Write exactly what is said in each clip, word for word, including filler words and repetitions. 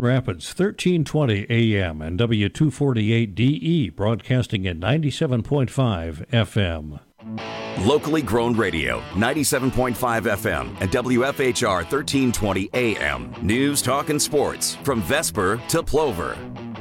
Rapids, thirteen twenty A M and W two forty-eight D E, broadcasting at ninety-seven point five F M. Locally grown radio, ninety-seven point five F M and W F H R thirteen twenty A M. News, talk, and sports from Vesper to Plover.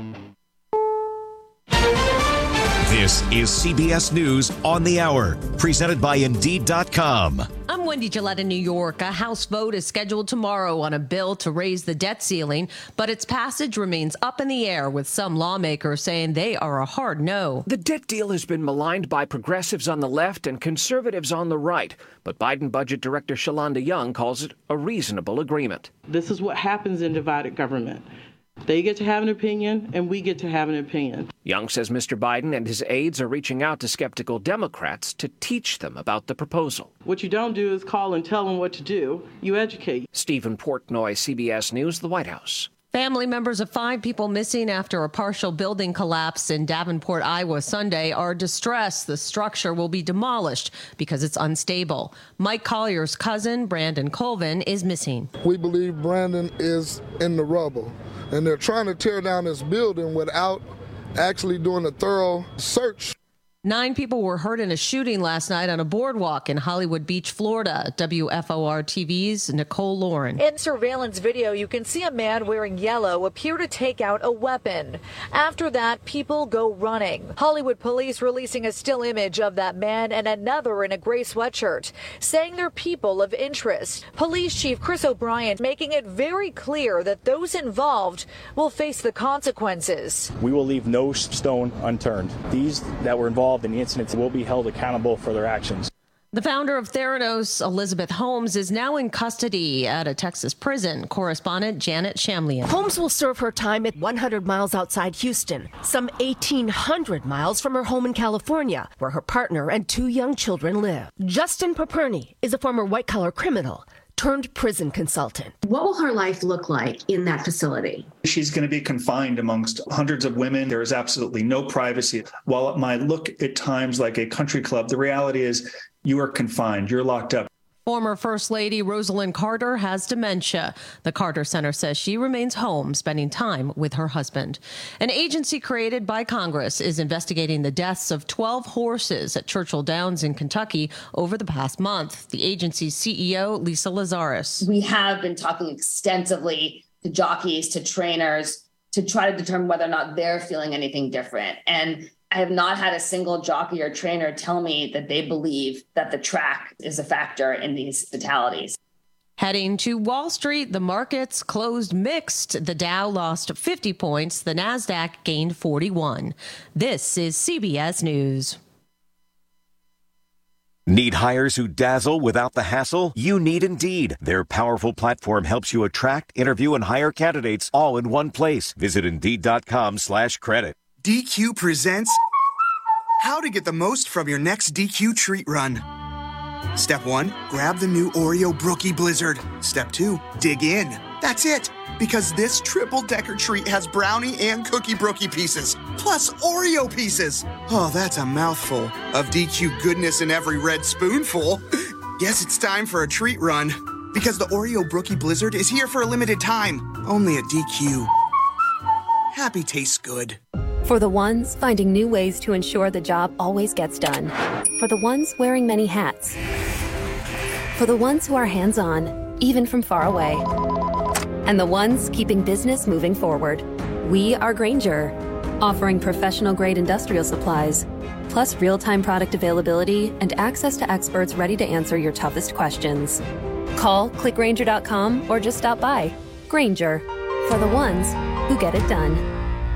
This is C B S News on the Hour, presented by Indeed dot com. I'm Wendy Gillette in New York. A House vote is scheduled tomorrow on a bill to raise the debt ceiling, but its passage remains up in the air, with some lawmakers saying they are a hard no. The debt deal has been maligned by progressives on the left and conservatives on the right, but Biden Budget Director Shalanda Young calls it a reasonable agreement. This is what happens in divided government. They get to have an opinion, and we get to have an opinion. Young says Mister Biden and his aides are reaching out to skeptical Democrats to teach them about the proposal. What you don't do is call and tell them what to do. You educate. Stephen Portnoy, C B S News, the White House. Family members of five people missing after a partial building collapse in Davenport, Iowa, Sunday are distressed. The structure will be demolished because it's unstable. Mike Collier's cousin, Brandon Colvin, is missing. We believe Brandon is in the rubble, and they're trying to tear down this building without actually doing a thorough search. Nine people were hurt in a shooting last night on a boardwalk in Hollywood Beach, Florida. W F O R T V's Nicole Lauren. In surveillance video, you can see a man wearing yellow appear to take out a weapon. After that, people go running. Hollywood police releasing a still image of that man and another in a gray sweatshirt, saying they're people of interest. Police Chief Chris O'Brien making it very clear that those involved will face the consequences. We will leave no stone unturned. These that were involved in the incidents will be held accountable for their actions. The founder of Theranos, Elizabeth Holmes, is now in custody at a Texas prison. Correspondent Janet Shamlian. Holmes will serve her time at one hundred miles outside Houston, some eighteen hundred miles from her home in California, where her partner and two young children live. Justin Paperny is a former white-collar criminal turned prison consultant. What will her life look like in that facility? She's going to be confined amongst hundreds of women. There is absolutely no privacy. While it might look at times like a country club, the reality is you are confined. You're locked up. Former First Lady Rosalind Carter has dementia. The Carter Center says she remains home, spending time with her husband. An agency created by Congress is investigating the deaths of twelve horses at Churchill Downs in Kentucky over the past month. The agency's C E O, Lisa Lazarus. We have been talking extensively to jockeys, to trainers, to try to determine whether or not they're feeling anything different. And I have not had a single jockey or trainer tell me that they believe that the track is a factor in these fatalities. Heading to Wall Street, the markets closed mixed. The Dow lost fifty points. The Nasdaq gained forty-one. This is C B S News. Need hires who dazzle without the hassle? You need Indeed. Their powerful platform helps you attract, interview, and hire candidates all in one place. Visit Indeed dot com slash credit. D Q presents how to get the most from your next D Q treat run. Step one, grab the new Oreo Brookie Blizzard. Step two, dig in. That's it, because this triple-decker treat has brownie and cookie brookie pieces, plus Oreo pieces. Oh, that's a mouthful of D Q goodness in every red spoonful. Guess it's time for a treat run, because the Oreo Brookie Blizzard is here for a limited time, only at D Q. Happy tastes good. For the ones finding new ways to ensure the job always gets done. For the ones wearing many hats. For the ones who are hands-on, even from far away. And the ones keeping business moving forward. We are Grainger, offering professional-grade industrial supplies, plus real-time product availability and access to experts ready to answer your toughest questions. Call, click Grainger dot com, or just stop by. Grainger, for the ones who get it done.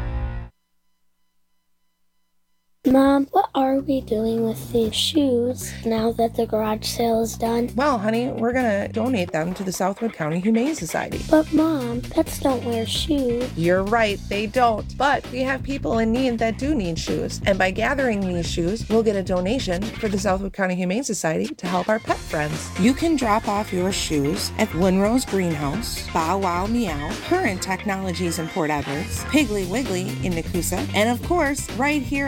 Mom, what are we doing with these shoes now that the garage sale is done? Well, honey, we're going to donate them to the Southwood County Humane Society. But Mom, pets don't wear shoes. You're right, they don't. But we have people in need that do need shoes. And by gathering these shoes, we'll get a donation for the Southwood County Humane Society to help our pet friends. You can drop off your shoes at Winrose Greenhouse, Bow Wow Meow, Current Technologies in Port Edwards, Piggly Wiggly in Nakusa, and of course, right here at our radio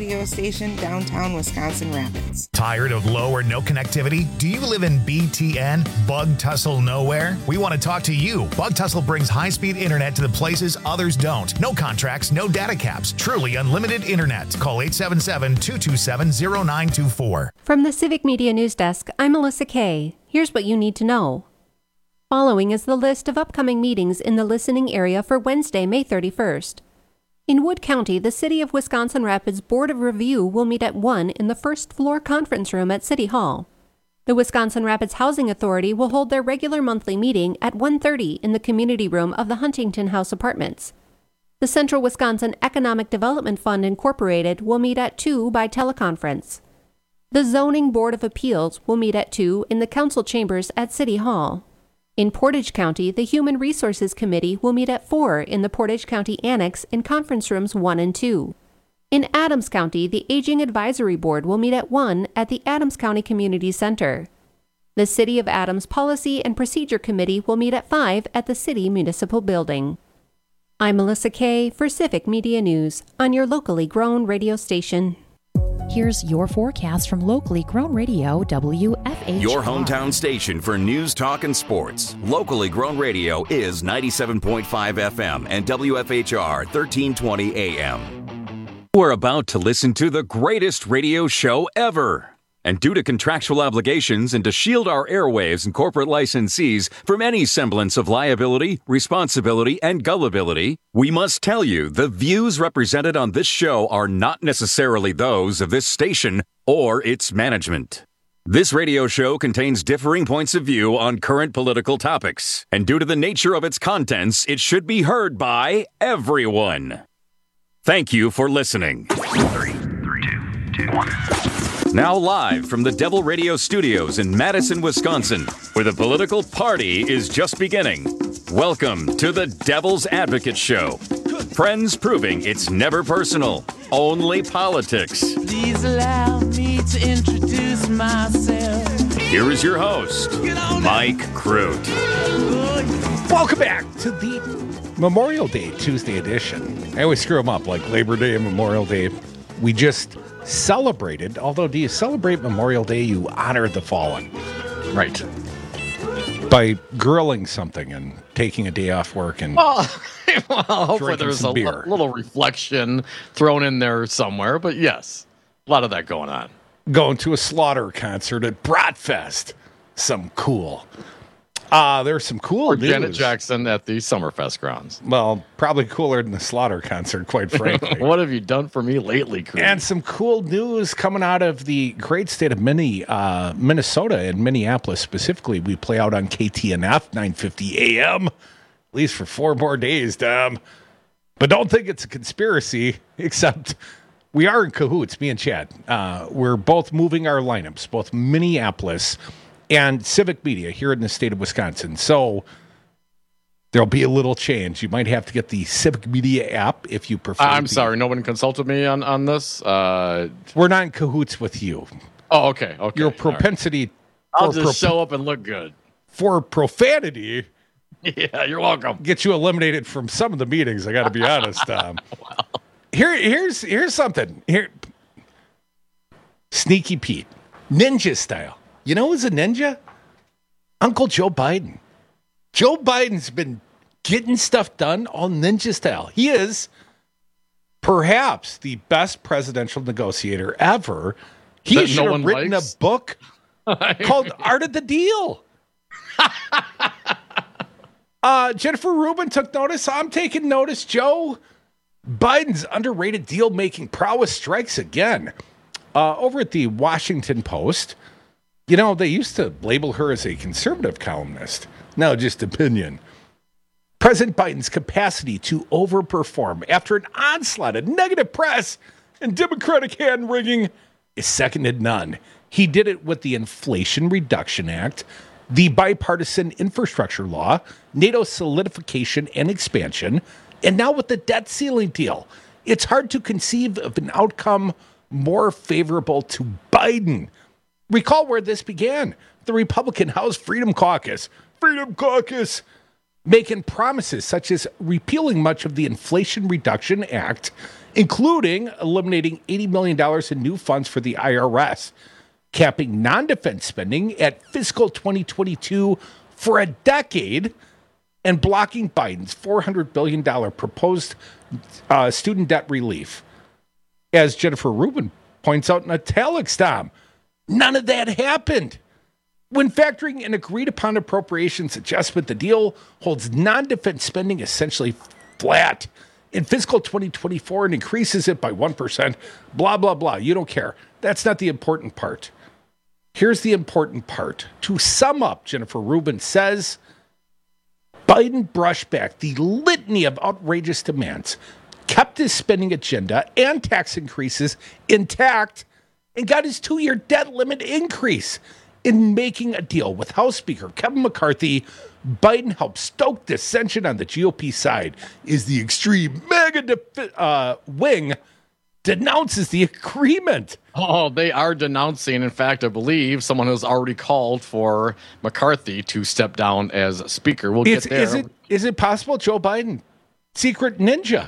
radio station, downtown Wisconsin Rapids. Tired of low or no connectivity? Do you live in B T N? Bug Tussle Nowhere? We want to talk to you. Bug Tussle brings high-speed internet to the places others don't. No contracts, no data caps. Truly unlimited internet. Call eight seven seven, two two seven, zero nine two four. From the Civic Media News Desk, I'm Melissa Kay. Here's what you need to know. Following is the list of upcoming meetings in the listening area for Wednesday, May thirty-first. In Wood County, the City of Wisconsin Rapids Board of Review will meet at one in the first floor conference room at City Hall. The Wisconsin Rapids Housing Authority will hold their regular monthly meeting at one thirty in the community room of the Huntington House Apartments. The Central Wisconsin Economic Development Fund Incorporated will meet at two by teleconference. The Zoning Board of Appeals will meet at two in the council chambers at City Hall. In Portage County, the Human Resources Committee will meet at four in the Portage County Annex in conference rooms one and two. In Adams County, the Aging Advisory Board will meet at one at the Adams County Community Center. The City of Adams Policy and Procedure Committee will meet at five at the City Municipal Building. I'm Melissa Kay for Civic Media News on your locally grown radio station. Here's your forecast from locally grown radio W F H R. Your hometown station for news, talk, and sports. Locally grown radio is ninety-seven point five F M and W F H R thirteen twenty A M. We're about to listen to the greatest radio show ever. And due to contractual obligations and to shield our airwaves and corporate licensees from any semblance of liability, responsibility, and gullibility, we must tell you the views represented on this show are not necessarily those of this station or its management. This radio show contains differing points of view on current political topics, and due to the nature of its contents, it should be heard by everyone. Thank you for listening. Three, three, two, two, one. Now live from the Devil Radio Studios in Madison, Wisconsin, where the political party is just beginning. Welcome to the Devil's Advocate Show. Friends proving it's never personal, only politics. Please allow me to introduce myself. Here is your host, Mike Crute. Welcome back to the Memorial Day Tuesday edition. I always screw them up, like Labor Day and Memorial Day. We just celebrated, although do you celebrate Memorial Day? You honor the fallen. Right. By grilling something and taking a day off work and well, well hopefully there's a beer. L- little reflection thrown in there somewhere, but yes, a lot of that going on. Going to a Slaughter concert at Bratfest. Some cool. Uh, there's some cool or news. Janet Jackson at the Summerfest grounds. Well, probably cooler than the Slaughter concert, quite frankly. What have you done for me lately, Chris? And some cool news coming out of the great state of Minnie, uh, Minnesota and Minneapolis specifically. We play out on K T N F, nine fifty A M, at least for four more days, Dom. But don't think it's a conspiracy, except we are in cahoots, me and Chad. Uh, we're both moving our lineups, both Minneapolis and Civic Media here in the state of Wisconsin. So there'll be a little change. You might have to get the Civic Media app if you prefer. I'm the, sorry, no one consulted me on, on this. Uh, We're not in cahoots with you. Oh, okay. Okay. Your propensity. Right. I'll for just pro- show up and look good. For profanity. Yeah, you're welcome. Get you eliminated from some of the meetings, I got to be honest. Um, well. Here, here's, here's something. Here, Sneaky Pete. Ninja style. You know who's a ninja? Uncle Joe Biden. Joe Biden's been getting stuff done all ninja style. He is perhaps the best presidential negotiator ever. He that should no have written likes? a book called Art of the Deal. uh, Jennifer Rubin took notice. I'm taking notice, Joe. Biden's underrated deal-making prowess strikes again. Uh, over at the Washington Post, you know, they used to label her as a conservative columnist. Now just opinion. President Biden's capacity to overperform after an onslaught of negative press and Democratic hand-wringing is second to none. He did it with the Inflation Reduction Act, the bipartisan infrastructure law, NATO solidification and expansion, and now with the debt ceiling deal. It's hard to conceive of an outcome more favorable to Biden. Recall where this began. The Republican House Freedom Caucus. Freedom Caucus. making promises such as repealing much of the Inflation Reduction Act, including eliminating eighty million dollars in new funds for the I R S, capping non-defense spending at fiscal twenty twenty-two for a decade, and blocking Biden's four hundred billion dollars proposed uh, student debt relief. As Jennifer Rubin points out in italics, Tom, none of that happened. When factoring an agreed-upon appropriations adjustment, the deal holds non-defense spending essentially flat in fiscal twenty twenty-four and increases it by one percent, blah, blah, blah. You don't care. That's not the important part. Here's the important part. To sum up, Jennifer Rubin says, Biden brushed back the litany of outrageous demands, kept his spending agenda and tax increases intact, and got his two-year debt limit increase. In making a deal with House Speaker Kevin McCarthy, Biden helped stoke dissension on the G O P side. Is the extreme mega defi- uh, wing denounces the agreement. Oh, they are denouncing. In fact, I believe someone has already called for McCarthy to step down as Speaker. We'll It's, get there. Is it, is it possible Joe Biden, secret ninja?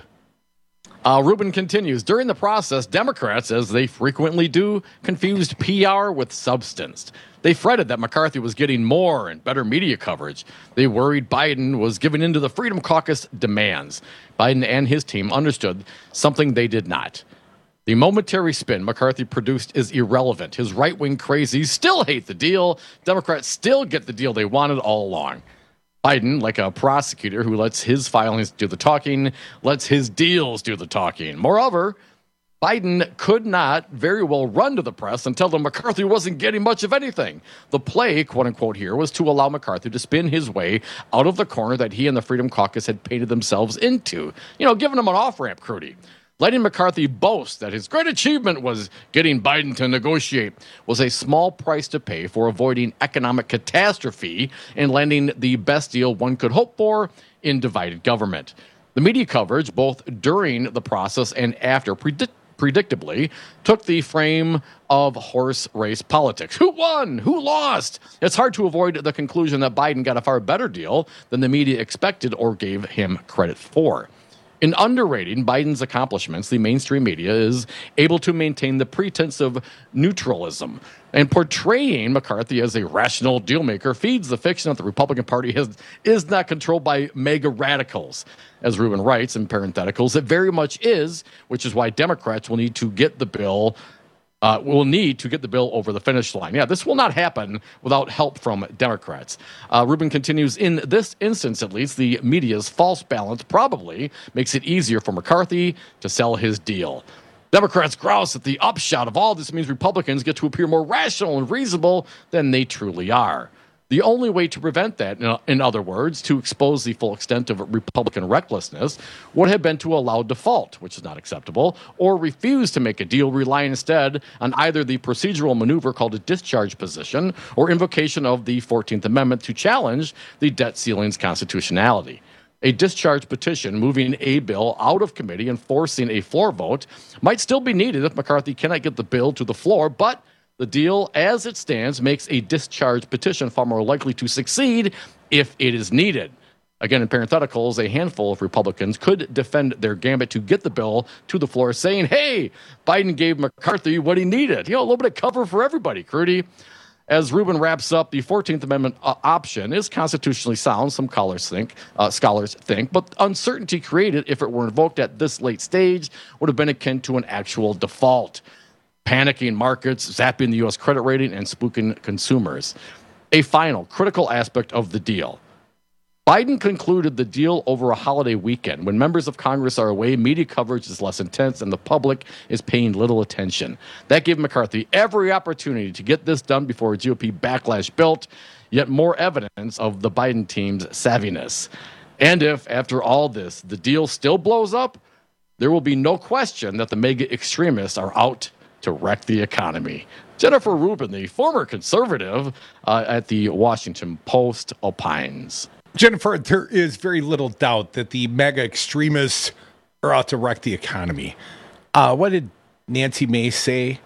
Uh, Rubin continues. During the process, Democrats, as they frequently do, confused P R with substance. They fretted that McCarthy was getting more and better media coverage. They worried Biden was giving in to the Freedom Caucus demands. Biden and his team understood something they did not. The momentary spin McCarthy produced is irrelevant. His right-wing crazies still hate the deal. Democrats still get the deal they wanted all along. Biden, like a prosecutor who lets his filings do the talking, lets his deals do the talking. Moreover, Biden could not very well run to the press and tell them McCarthy wasn't getting much of anything. The play, quote unquote, here was to allow McCarthy to spin his way out of the corner that he and the Freedom Caucus had painted themselves into. You know, giving him an off-ramp, Crudy. Letting McCarthy boast that his great achievement was getting Biden to negotiate was a small price to pay for avoiding economic catastrophe and landing the best deal one could hope for in divided government. The media coverage, both during the process and after, predict- predictably, took the frame of horse race politics. Who won? Who lost? It's hard to avoid the conclusion that Biden got a far better deal than the media expected or gave him credit for. In underrating Biden's accomplishments, the mainstream media is able to maintain the pretense of neutralism, and portraying McCarthy as a rational dealmaker feeds the fiction that the Republican Party has, is not controlled by mega radicals. As Rubin writes in parentheticals, it very much is, which is why Democrats will need to get the bill Uh, will need to get the bill over the finish line. Yeah, this will not happen without help from Democrats. Uh, Rubin continues, in this instance, at least, the media's false balance probably makes it easier for McCarthy to sell his deal. Democrats grouse that the upshot of all this means Republicans get to appear more rational and reasonable than they truly are. The only way to prevent that, in other words, to expose the full extent of Republican recklessness, would have been to allow default, which is not acceptable, or refuse to make a deal, relying instead on either the procedural maneuver called a discharge position or invocation of the fourteenth Amendment to challenge the debt ceiling's constitutionality. A discharge petition moving a bill out of committee and forcing a floor vote might still be needed if McCarthy cannot get the bill to the floor, but the deal, as it stands, makes a discharge petition far more likely to succeed if it is needed. Again, in parentheticals, a handful of Republicans could defend their gambit to get the bill to the floor, saying, hey, Biden gave McCarthy what he needed. You know, a little bit of cover for everybody, Crudy. As Rubin wraps up, the fourteenth Amendment uh, option is constitutionally sound, some scholars think, uh, scholars think, but uncertainty created if it were invoked at this late stage would have been akin to an actual default. Panicking markets, zapping the U S credit rating, and spooking consumers. A final critical aspect of the deal. Biden concluded the deal over a holiday weekend. When members of Congress are away, media coverage is less intense and the public is paying little attention. That gave McCarthy every opportunity to get this done before a G O P backlash built, yet more evidence of the Biden team's savviness. And if, after all this, the deal still blows up, there will be no question that the mega extremists are out to wreck the economy. Jennifer Rubin, the former conservative uh, at the Washington Post, opines. Jennifer, there is very little doubt that the mega extremists are out to wreck the economy. Uh, what did Nancy Mace say?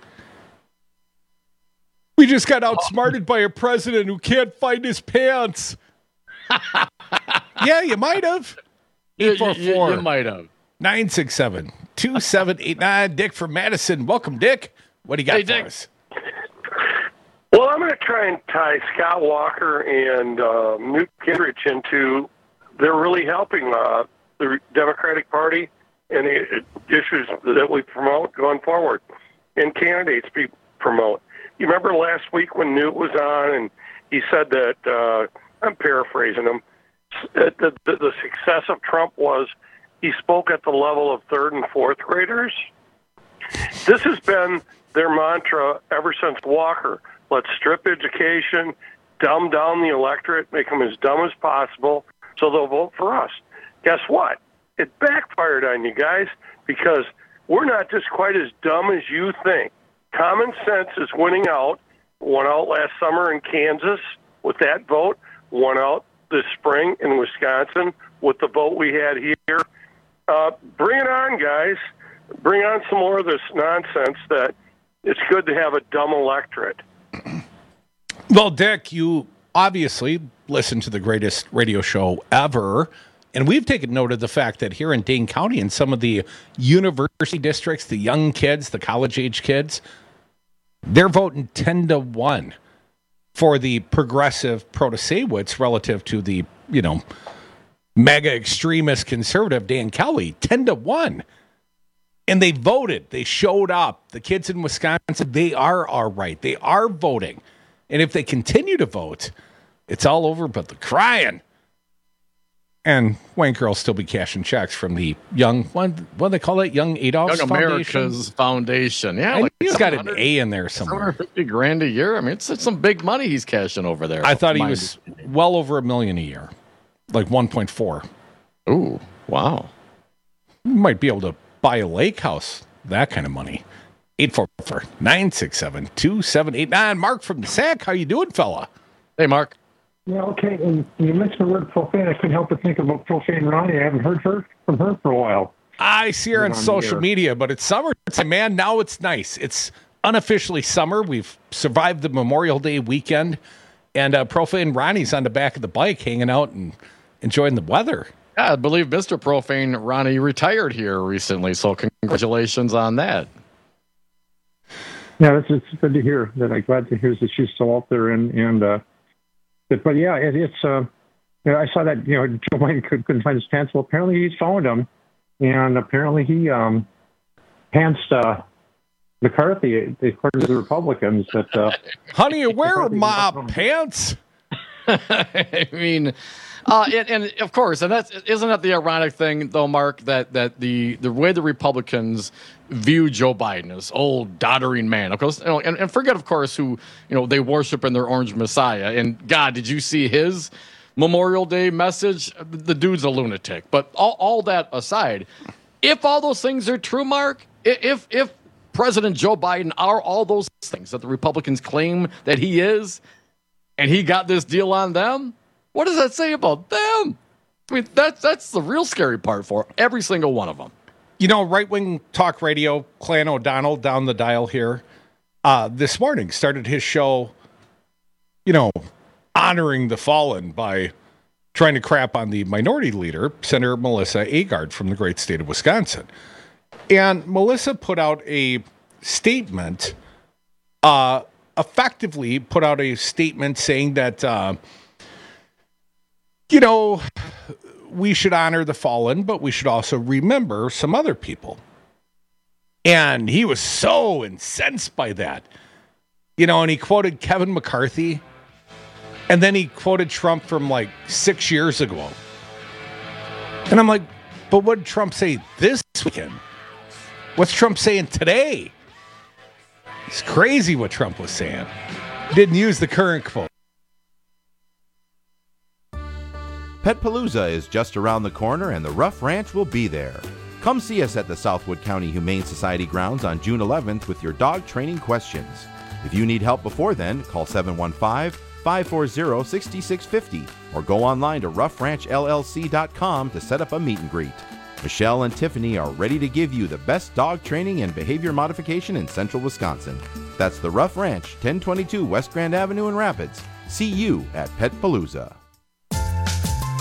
We just got outsmarted by a president who can't find his pants. Yeah, you might have. eight four You, you, four, you might have. nine six seven, two seven eight nine. Dick from Madison. Welcome, Dick. What do you got Hey, for Dick. us? Well, I'm going to try and tie Scott Walker and uh, Newt Gingrich into they're really helping uh, the Democratic Party and the issues that we promote going forward and candidates we promote. You remember last week when Newt was on and he said that, uh, I'm paraphrasing him, that the, the, the success of Trump was he spoke at the level of third and fourth graders? This has been their mantra ever since Walker. Let's strip education, dumb down the electorate, make them as dumb as possible so they'll vote for us. Guess what? It backfired on you guys because we're not just quite as dumb as you think. Common sense is winning out. Won out last summer in Kansas with that vote. Won out this spring in Wisconsin with the vote we had here. Uh, bring it on, guys. Bring on some more of this nonsense that it's good to have a dumb electorate. Well, Dick, you obviously listen to the greatest radio show ever, and we've taken note of the fact that here in Dane County and some of the university districts, the young kids, the college-age kids, they're voting ten to one for the progressive Protasewicz relative to the, you know, mega extremist conservative Dan Kelly, ten to one. And they voted. They showed up. The kids in Wisconsin, they are all right. They are voting. And if they continue to vote, it's all over but the crying. And Wanker will still be cashing checks from the young, what, what do they call it? Young Adolph's Young Foundation? America's Foundation. Yeah, I like he's got an A in there seven somewhere. hundred fifty grand a year. I mean, it's, it's some big money he's cashing over there. I thought he Mind was well over a million a year, like one point four. Ooh, wow. You might be able to buy a lake house, that kind of money. eight four four, nine six seven, two seven eight nine. Mark from the Sac, how you doing, fella? Hey, Mark. Yeah, okay. And you mentioned the word profane. I couldn't help but think about Profane Ronnie. I haven't heard her from her for a while. I see her on social media, but it's summer. It's a man. Now it's nice. It's unofficially summer. We've survived the Memorial Day weekend, and uh, Profane Ronnie's on the back of the bike, hanging out and enjoying the weather. Yeah, I believe Mister Profane Ronnie retired here recently, so congratulations on that. Yeah, it's, it's good to hear. That I'm glad to hear that she's still out there, and and uh, but, but yeah, it, it's. Uh, you know, I saw that you know Joe Biden could, couldn't find his pants. Well, apparently he found them, and apparently he um, pantsed uh, McCarthy, according to the Republicans. That uh, honey, where are my pants? I mean. Uh, and, and of course, and that's isn't that the ironic thing, though, Mark, that that the the way the Republicans view Joe Biden as old doddering man, of course, you know, and, and forget, of course, who you know they worship in their orange messiah. And God, did you see his Memorial Day message? The dude's a lunatic. But all, all that aside, if all those things are true, Mark, if if President Joe Biden are all those things that the Republicans claim that he is, and he got this deal on them. What does that say about them? I mean, that's that's the real scary part for every single one of them. You know, right-wing talk radio, Clan O'Donnell down the dial here, uh, this morning started his show, you know, honoring the fallen by trying to crap on the minority leader, Senator Melissa Agard from the great state of Wisconsin. And Melissa put out a statement, uh, effectively put out a statement saying that... Uh, You know, we should honor the fallen, but we should also remember some other people. And he was so incensed by that. You know, and he quoted Kevin McCarthy. And then he quoted Trump from like six years ago. And I'm like, but what did Trump say this weekend? What's Trump saying today? It's crazy what Trump was saying. Didn't use the current quote. Petpalooza is just around the corner and the Rough Ranch will be there. Come see us at the Southwood County Humane Society grounds on June eleventh with your dog training questions. If you need help before then, call seven one five, five four zero, six six five zero or go online to rough ranch L L C dot com to set up a meet and greet. Michelle and Tiffany are ready to give you the best dog training and behavior modification in central Wisconsin. That's the Rough Ranch, ten twenty-two West Grand Avenue in Rapids. See you at Petpalooza.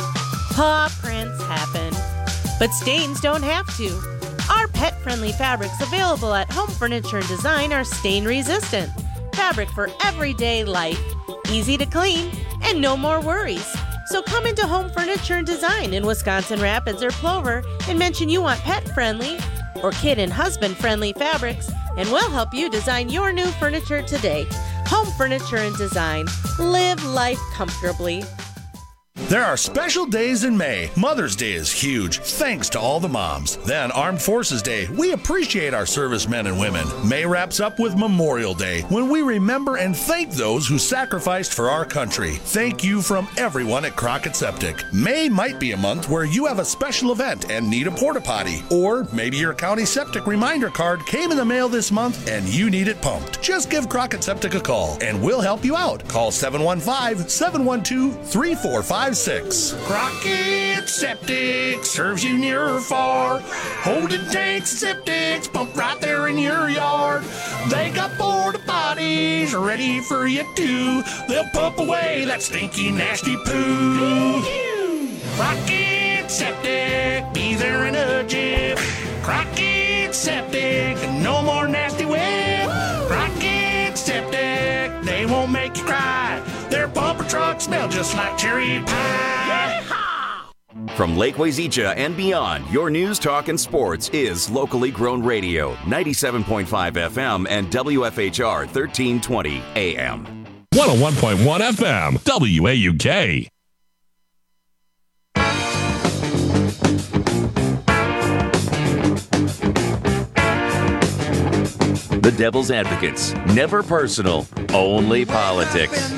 Paw prints happen, but stains don't have to. Our pet-friendly fabrics available at Home Furniture and Design are stain-resistant. Fabric for everyday life, easy to clean, and no more worries. So come into Home Furniture and Design in Wisconsin Rapids or Plover and mention you want pet-friendly or kid and husband-friendly fabrics, and we'll help you design your new furniture today. Home Furniture and Design. Live life comfortably. There are special days in May. Mother's Day is huge, thanks to all the moms. Then Armed Forces Day. We appreciate our servicemen and women. May wraps up with Memorial Day, when we remember and thank those who sacrificed for our country. Thank you from everyone at Crockett Septic. May might be a month where you have a special event and need a porta potty. Or maybe your county septic reminder card came in the mail this month and you need it pumped. Just give Crockett Septic a call and we'll help you out. Call seven one five, seven one two, three four five six. Crockett Septic serves you near or far. Holding tanks and septics pump right there in your yard. They got porta potties ready for you too. They'll pump away that stinky, nasty poo. Crockett Septic, be there in a jiff. Crockett Septic, no more nasty whip. Crockett Septic, they won't make you cry. Their pumper trucks smell just like cherry pie. From Lake Wazeecha and beyond, your news, talk, and sports is locally grown radio, ninety-seven point five F M and W F H R thirteen twenty A M. one oh one point one F M, W A U K. The Devil's Advocates. Never personal, only politics.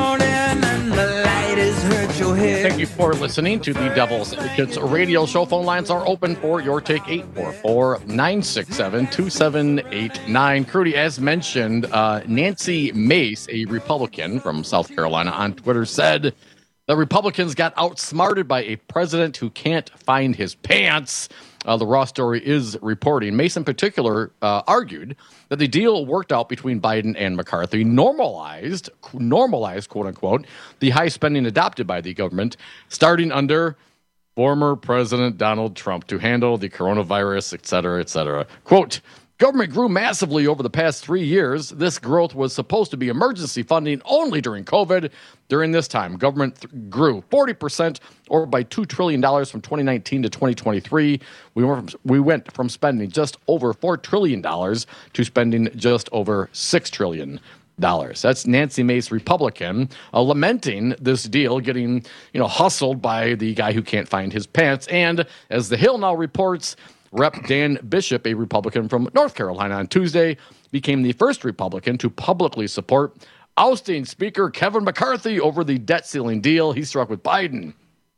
Thank you for listening to the Devil's Advocates radio show. Phone lines are open for your take. Eight four four, nine six seven, two seven eight nine. Crudy, as mentioned, uh, Nancy Mace, a Republican from South Carolina, on Twitter said the Republicans got outsmarted by a president who can't find his pants. Uh, the Raw Story is reporting. Mace, in particular, uh, argued that the deal worked out between Biden and McCarthy normalized, normalized, quote unquote, the high spending adopted by the government, starting under former President Donald Trump to handle the coronavirus, et cetera, et cetera. Quote, government grew massively over the past three years. This growth was supposed to be emergency funding only during COVID. During this time, government th- grew forty percent, or by two trillion dollars from twenty nineteen to twenty twenty-three. We went from, we went from spending just over four trillion dollars to spending just over six trillion dollars. That's Nancy Mace, Republican, uh, lamenting this deal getting, you know, hustled by the guy who can't find his pants. And as The Hill now reports, Representative Dan Bishop, a Republican from North Carolina, on Tuesday became the first Republican to publicly support ousting Speaker Kevin McCarthy over the debt ceiling deal he struck with Biden,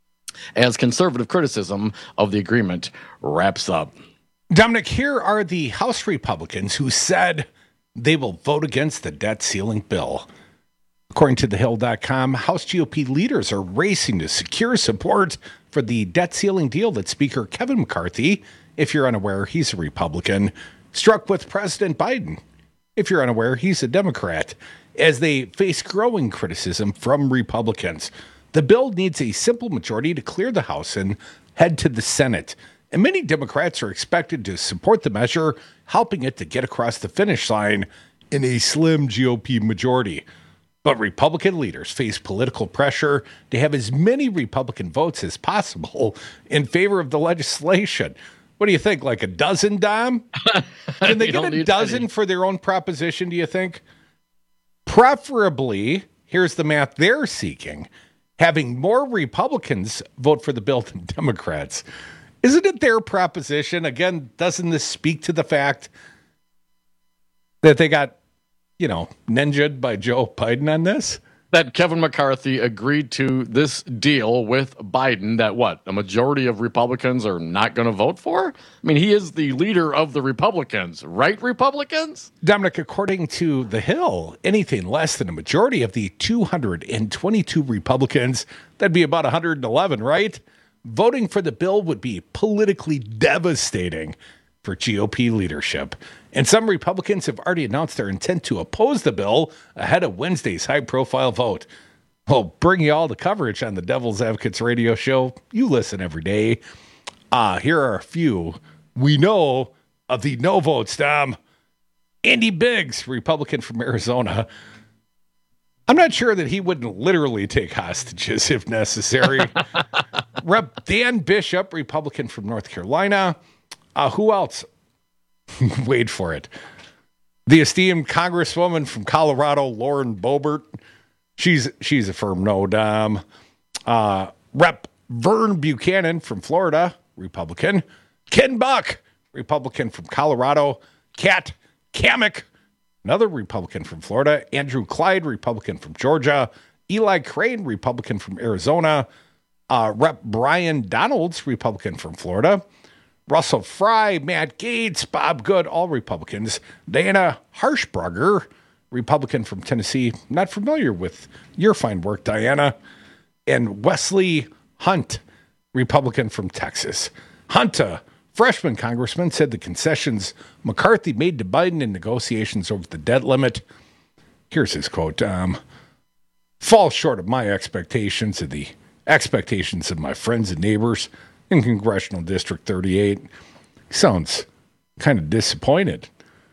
as conservative criticism of the agreement wraps up. Dominic, here are the House Republicans who said they will vote against the debt ceiling bill. According to the hill dot com, House G O P leaders are racing to secure support for the debt ceiling deal that Speaker Kevin McCarthy, if you're unaware, he's a Republican, struck with President Biden. If you're unaware, he's a Democrat, as they face growing criticism from Republicans. The bill needs a simple majority to clear the House and head to the Senate. And many Democrats are expected to support the measure, helping it to get across the finish line in a slim G O P majority. But Republican leaders face political pressure to have as many Republican votes as possible in favor of the legislation. What do you think, like a dozen, Dom? Can they get a dozen any. for their own proposition, do you think? Preferably, here's the math they're seeking, having more Republicans vote for the bill than Democrats. Isn't it their proposition? Again, doesn't this speak to the fact that they got, you know, ninja'd by Joe Biden on this? That Kevin McCarthy agreed to this deal with Biden that, what, a majority of Republicans are not going to vote for? I mean, he is the leader of the Republicans, right, Republicans? Dominic, according to The Hill, anything less than a majority of the two hundred twenty-two Republicans, that'd be about one hundred eleven, right? Voting for the bill would be politically devastating for G O P leadership. And some Republicans have already announced their intent to oppose the bill ahead of Wednesday's high-profile vote. We'll bring you all the coverage on the Devil's Advocates radio show. You listen every day. Uh, here are a few we know of the no votes, Dom. Andy Biggs, Republican from Arizona. I'm not sure that he wouldn't literally take hostages if necessary. Rep Dan Bishop, Republican from North Carolina. Uh, who else? Wait for it. The esteemed Congresswoman from Colorado, Lauren Boebert. She's she's a firm no, Dom. Uh, Rep Vern Buchanan from Florida, Republican. Ken Buck, Republican from Colorado. Kat Kamek, another Republican from Florida. Andrew Clyde, Republican from Georgia. Eli Crane, Republican from Arizona. Uh, Rep Brian Donalds, Republican from Florida. Russell Fry, Matt Gaetz, Bob Good, all Republicans. Diana Harshbarger, Republican from Tennessee. Not familiar with your fine work, Diana. And Wesley Hunt, Republican from Texas. Hunt, a freshman congressman, said the concessions McCarthy made to Biden in negotiations over the debt limit, here's his quote, um, fall short of my expectations and the expectations of my friends and neighbors in Congressional District thirty-eight. Sounds kind of disappointed.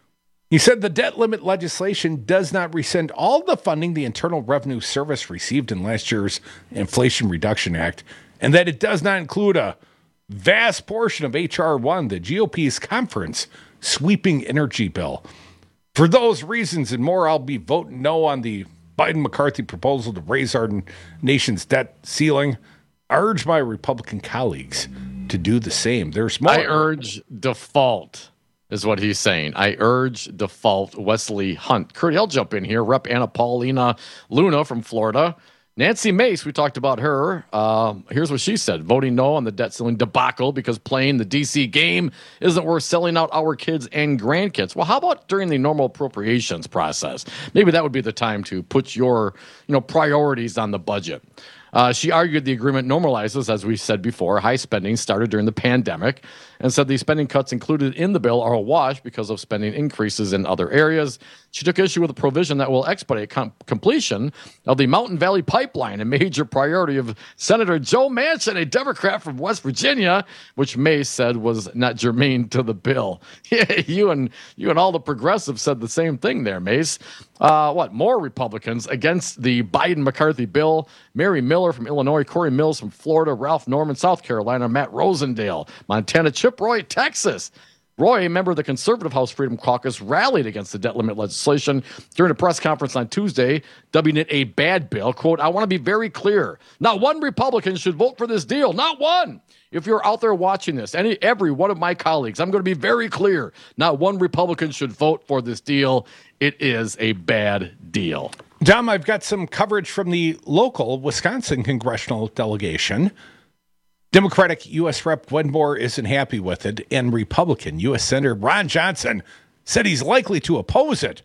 He said the debt limit legislation does not rescind all the funding the Internal Revenue Service received in last year's Inflation Reduction Act, and that it does not include a vast portion of H R one, the G O P's conference sweeping energy bill. For those reasons and more, I'll be voting no on the Biden-McCarthy proposal to raise our nation's debt ceiling. I urge my Republican colleagues to do the same. There's more. I urge default, is what he's saying. I urge default. Wesley Hunt. Kurt, I'll jump in here. Rep Anna Paulina Luna from Florida. Nancy Mace, we talked about her. Uh, here's what she said. Voting no on the debt ceiling debacle because playing the D C game isn't worth selling out our kids and grandkids. Well, how about during the normal appropriations process? Maybe that would be the time to put your, you know, priorities on the budget. Uh, she argued the agreement normalizes, as we said before, high spending started during the pandemic, and said the spending cuts included in the bill are a wash because of spending increases in other areas. She took issue with a provision that will expedite com- completion of the Mountain Valley Pipeline, a major priority of Senator Joe Manchin, a Democrat from West Virginia, which Mace said was not germane to the bill. Yeah, you and you and all the progressives said the same thing there, Mace. Uh, what, more Republicans against the Biden-McCarthy bill? Mary Miller from Illinois, Corey Mills from Florida, Ralph Norman, South Carolina, Matt Rosendale, Montana, Chip Roy, Texas. Roy, a member of the Conservative House Freedom Caucus, rallied against the debt limit legislation during a press conference on Tuesday, dubbing it a bad bill. Quote, I want to be very clear. Not one Republican should vote for this deal. Not one. If you're out there watching this, any every one of my colleagues, I'm going to be very clear. Not one Republican should vote for this deal. It is a bad deal. Dom, I've got some coverage from the local Wisconsin congressional delegation. Democratic U S Rep Gwen Moore isn't happy with it, and Republican U S Senator Ron Johnson said he's likely to oppose it.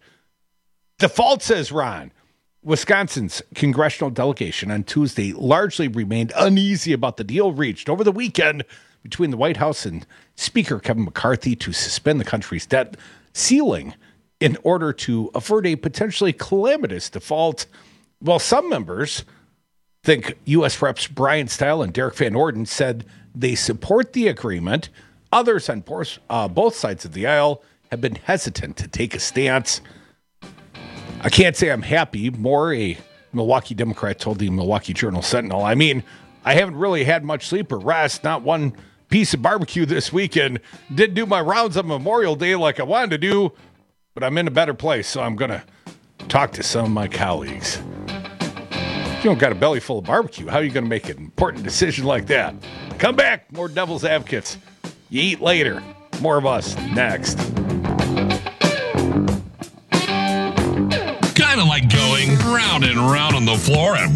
Default, says Ron. Wisconsin's congressional delegation on Tuesday largely remained uneasy about the deal reached over the weekend between the White House and Speaker Kevin McCarthy to suspend the country's debt ceiling in order to avert a potentially calamitous default. While some members think U S Reps Brian Stile and Derek Van Orden said they support the agreement, others on both, uh, both sides of the aisle have been hesitant to take a stance. I can't say I'm happy. Moore, a Milwaukee Democrat, told the Milwaukee Journal Sentinel, I mean, I haven't really had much sleep or rest, not one piece of barbecue this weekend. Didn't do my rounds on Memorial Day like I wanted to do, but I'm in a better place, so I'm going to talk to some of my colleagues. If you don't got a belly full of barbecue, how are you going to make an important decision like that? Come back, more Devil's Advocates. You eat later. More of us next. Kind of like going round and round on the floor and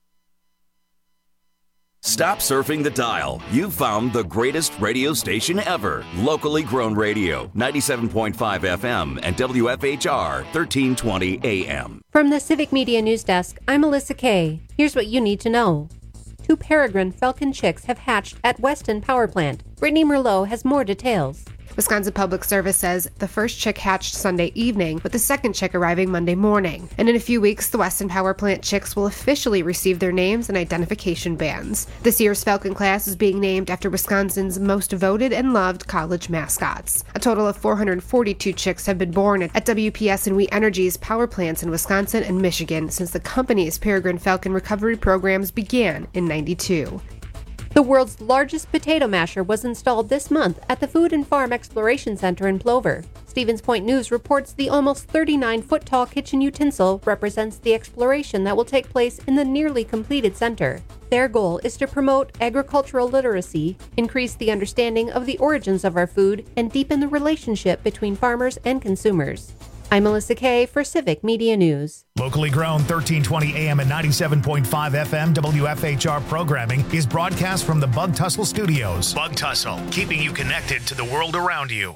Stop surfing the dial. You've found the greatest radio station ever. Locally grown radio, ninety-seven point five F M and W F H R, thirteen twenty A M. From the Civic Media News Desk, I'm Melissa Kay. Here's what you need to know. Two peregrine falcon chicks have hatched at Weston Power Plant. Brittany Merlot has more details. Wisconsin Public Service says the first chick hatched Sunday evening, with the second chick arriving Monday morning. And in a few weeks, the Weston Power Plant chicks will officially receive their names and identification bands. This year's Falcon class is being named after Wisconsin's most voted and loved college mascots. A total of four hundred forty-two chicks have been born at W P S and We Energy's power plants in Wisconsin and Michigan since the company's Peregrine Falcon recovery programs began in ninety-two. The world's largest potato masher was installed this month at the Food and Farm Exploration Center in Plover. Stevens Point News reports the almost thirty-nine foot tall kitchen utensil represents the exploration that will take place in the nearly completed center. Their goal is to promote agricultural literacy, increase the understanding of the origins of our food, and deepen the relationship between farmers and consumers. I'm Melissa Kay for Civic Media News. Locally grown thirteen twenty A M and ninety-seven point five F M W F H R programming is broadcast from the Bug Tussle Studios. Bug Tussle, keeping you connected to the world around you.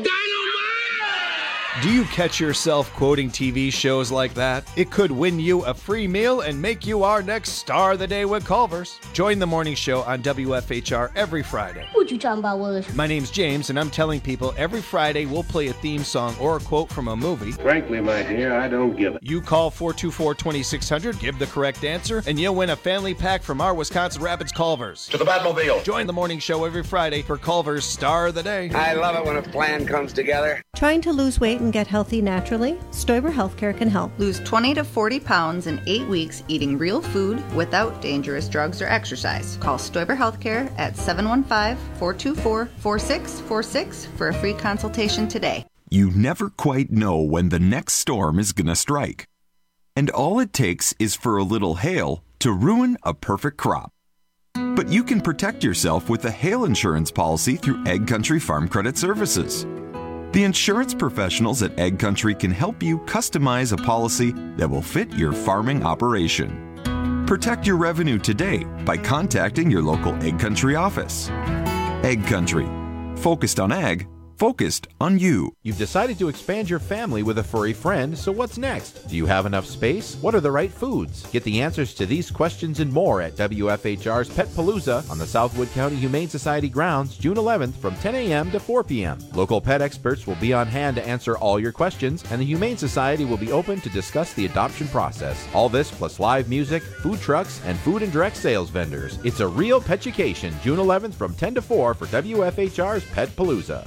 Do you catch yourself quoting T V shows like that? It could win you a free meal and make you our next star of the day with Culver's. Join the morning show on W F H R every Friday. What you talking about, Willis? My name's James, and I'm telling people every Friday we'll play a theme song or a quote from a movie. Frankly, my dear, I don't give it. You call four two four, two six zero zero, give the correct answer, and you'll win a family pack from our Wisconsin Rapids Culver's. To the Batmobile. Join the morning show every Friday for Culver's Star of the Day. I love it when a plan comes together. Trying to lose weight and get healthy naturally? Stoiber Healthcare can help. Lose twenty to forty pounds in eight weeks eating real food without dangerous drugs or exercise. Call Stoiber Healthcare at seven one five, four two four, four six four six for a free consultation today. You never quite know when the next storm is going to strike. And all it takes is for a little hail to ruin a perfect crop. But you can protect yourself with a hail insurance policy through Egg Country Farm Credit Services. The insurance professionals at Egg Country can help you customize a policy that will fit your farming operation. Protect your revenue today by contacting your local Egg Country office. Egg Country. Focused on ag, focused on you. You've decided to expand your family with a furry friend, so what's next? Do you have enough space? What are the right foods? Get the answers to these questions and more at W F H R's Pet Palooza on the Southwood County Humane Society grounds June eleventh from ten a m to four p m Local pet experts will be on hand to answer all your questions, and the Humane Society will be open to discuss the adoption process. All this plus live music, food trucks, and food and direct sales vendors. It's a real petucation, June eleventh from ten to four for W F H R's Pet Palooza.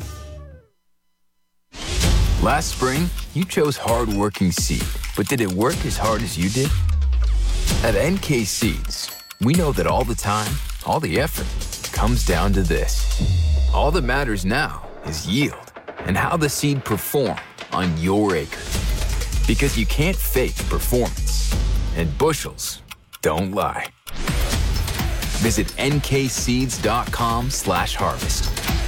Last spring, you chose hard-working seed, but did it work as hard as you did? At N K Seeds, we know that all the time, all the effort, comes down to this. All that matters now is yield and how the seed performed on your acre. Because you can't fake performance, and bushels don't lie. Visit N K seeds dot com slash harvest.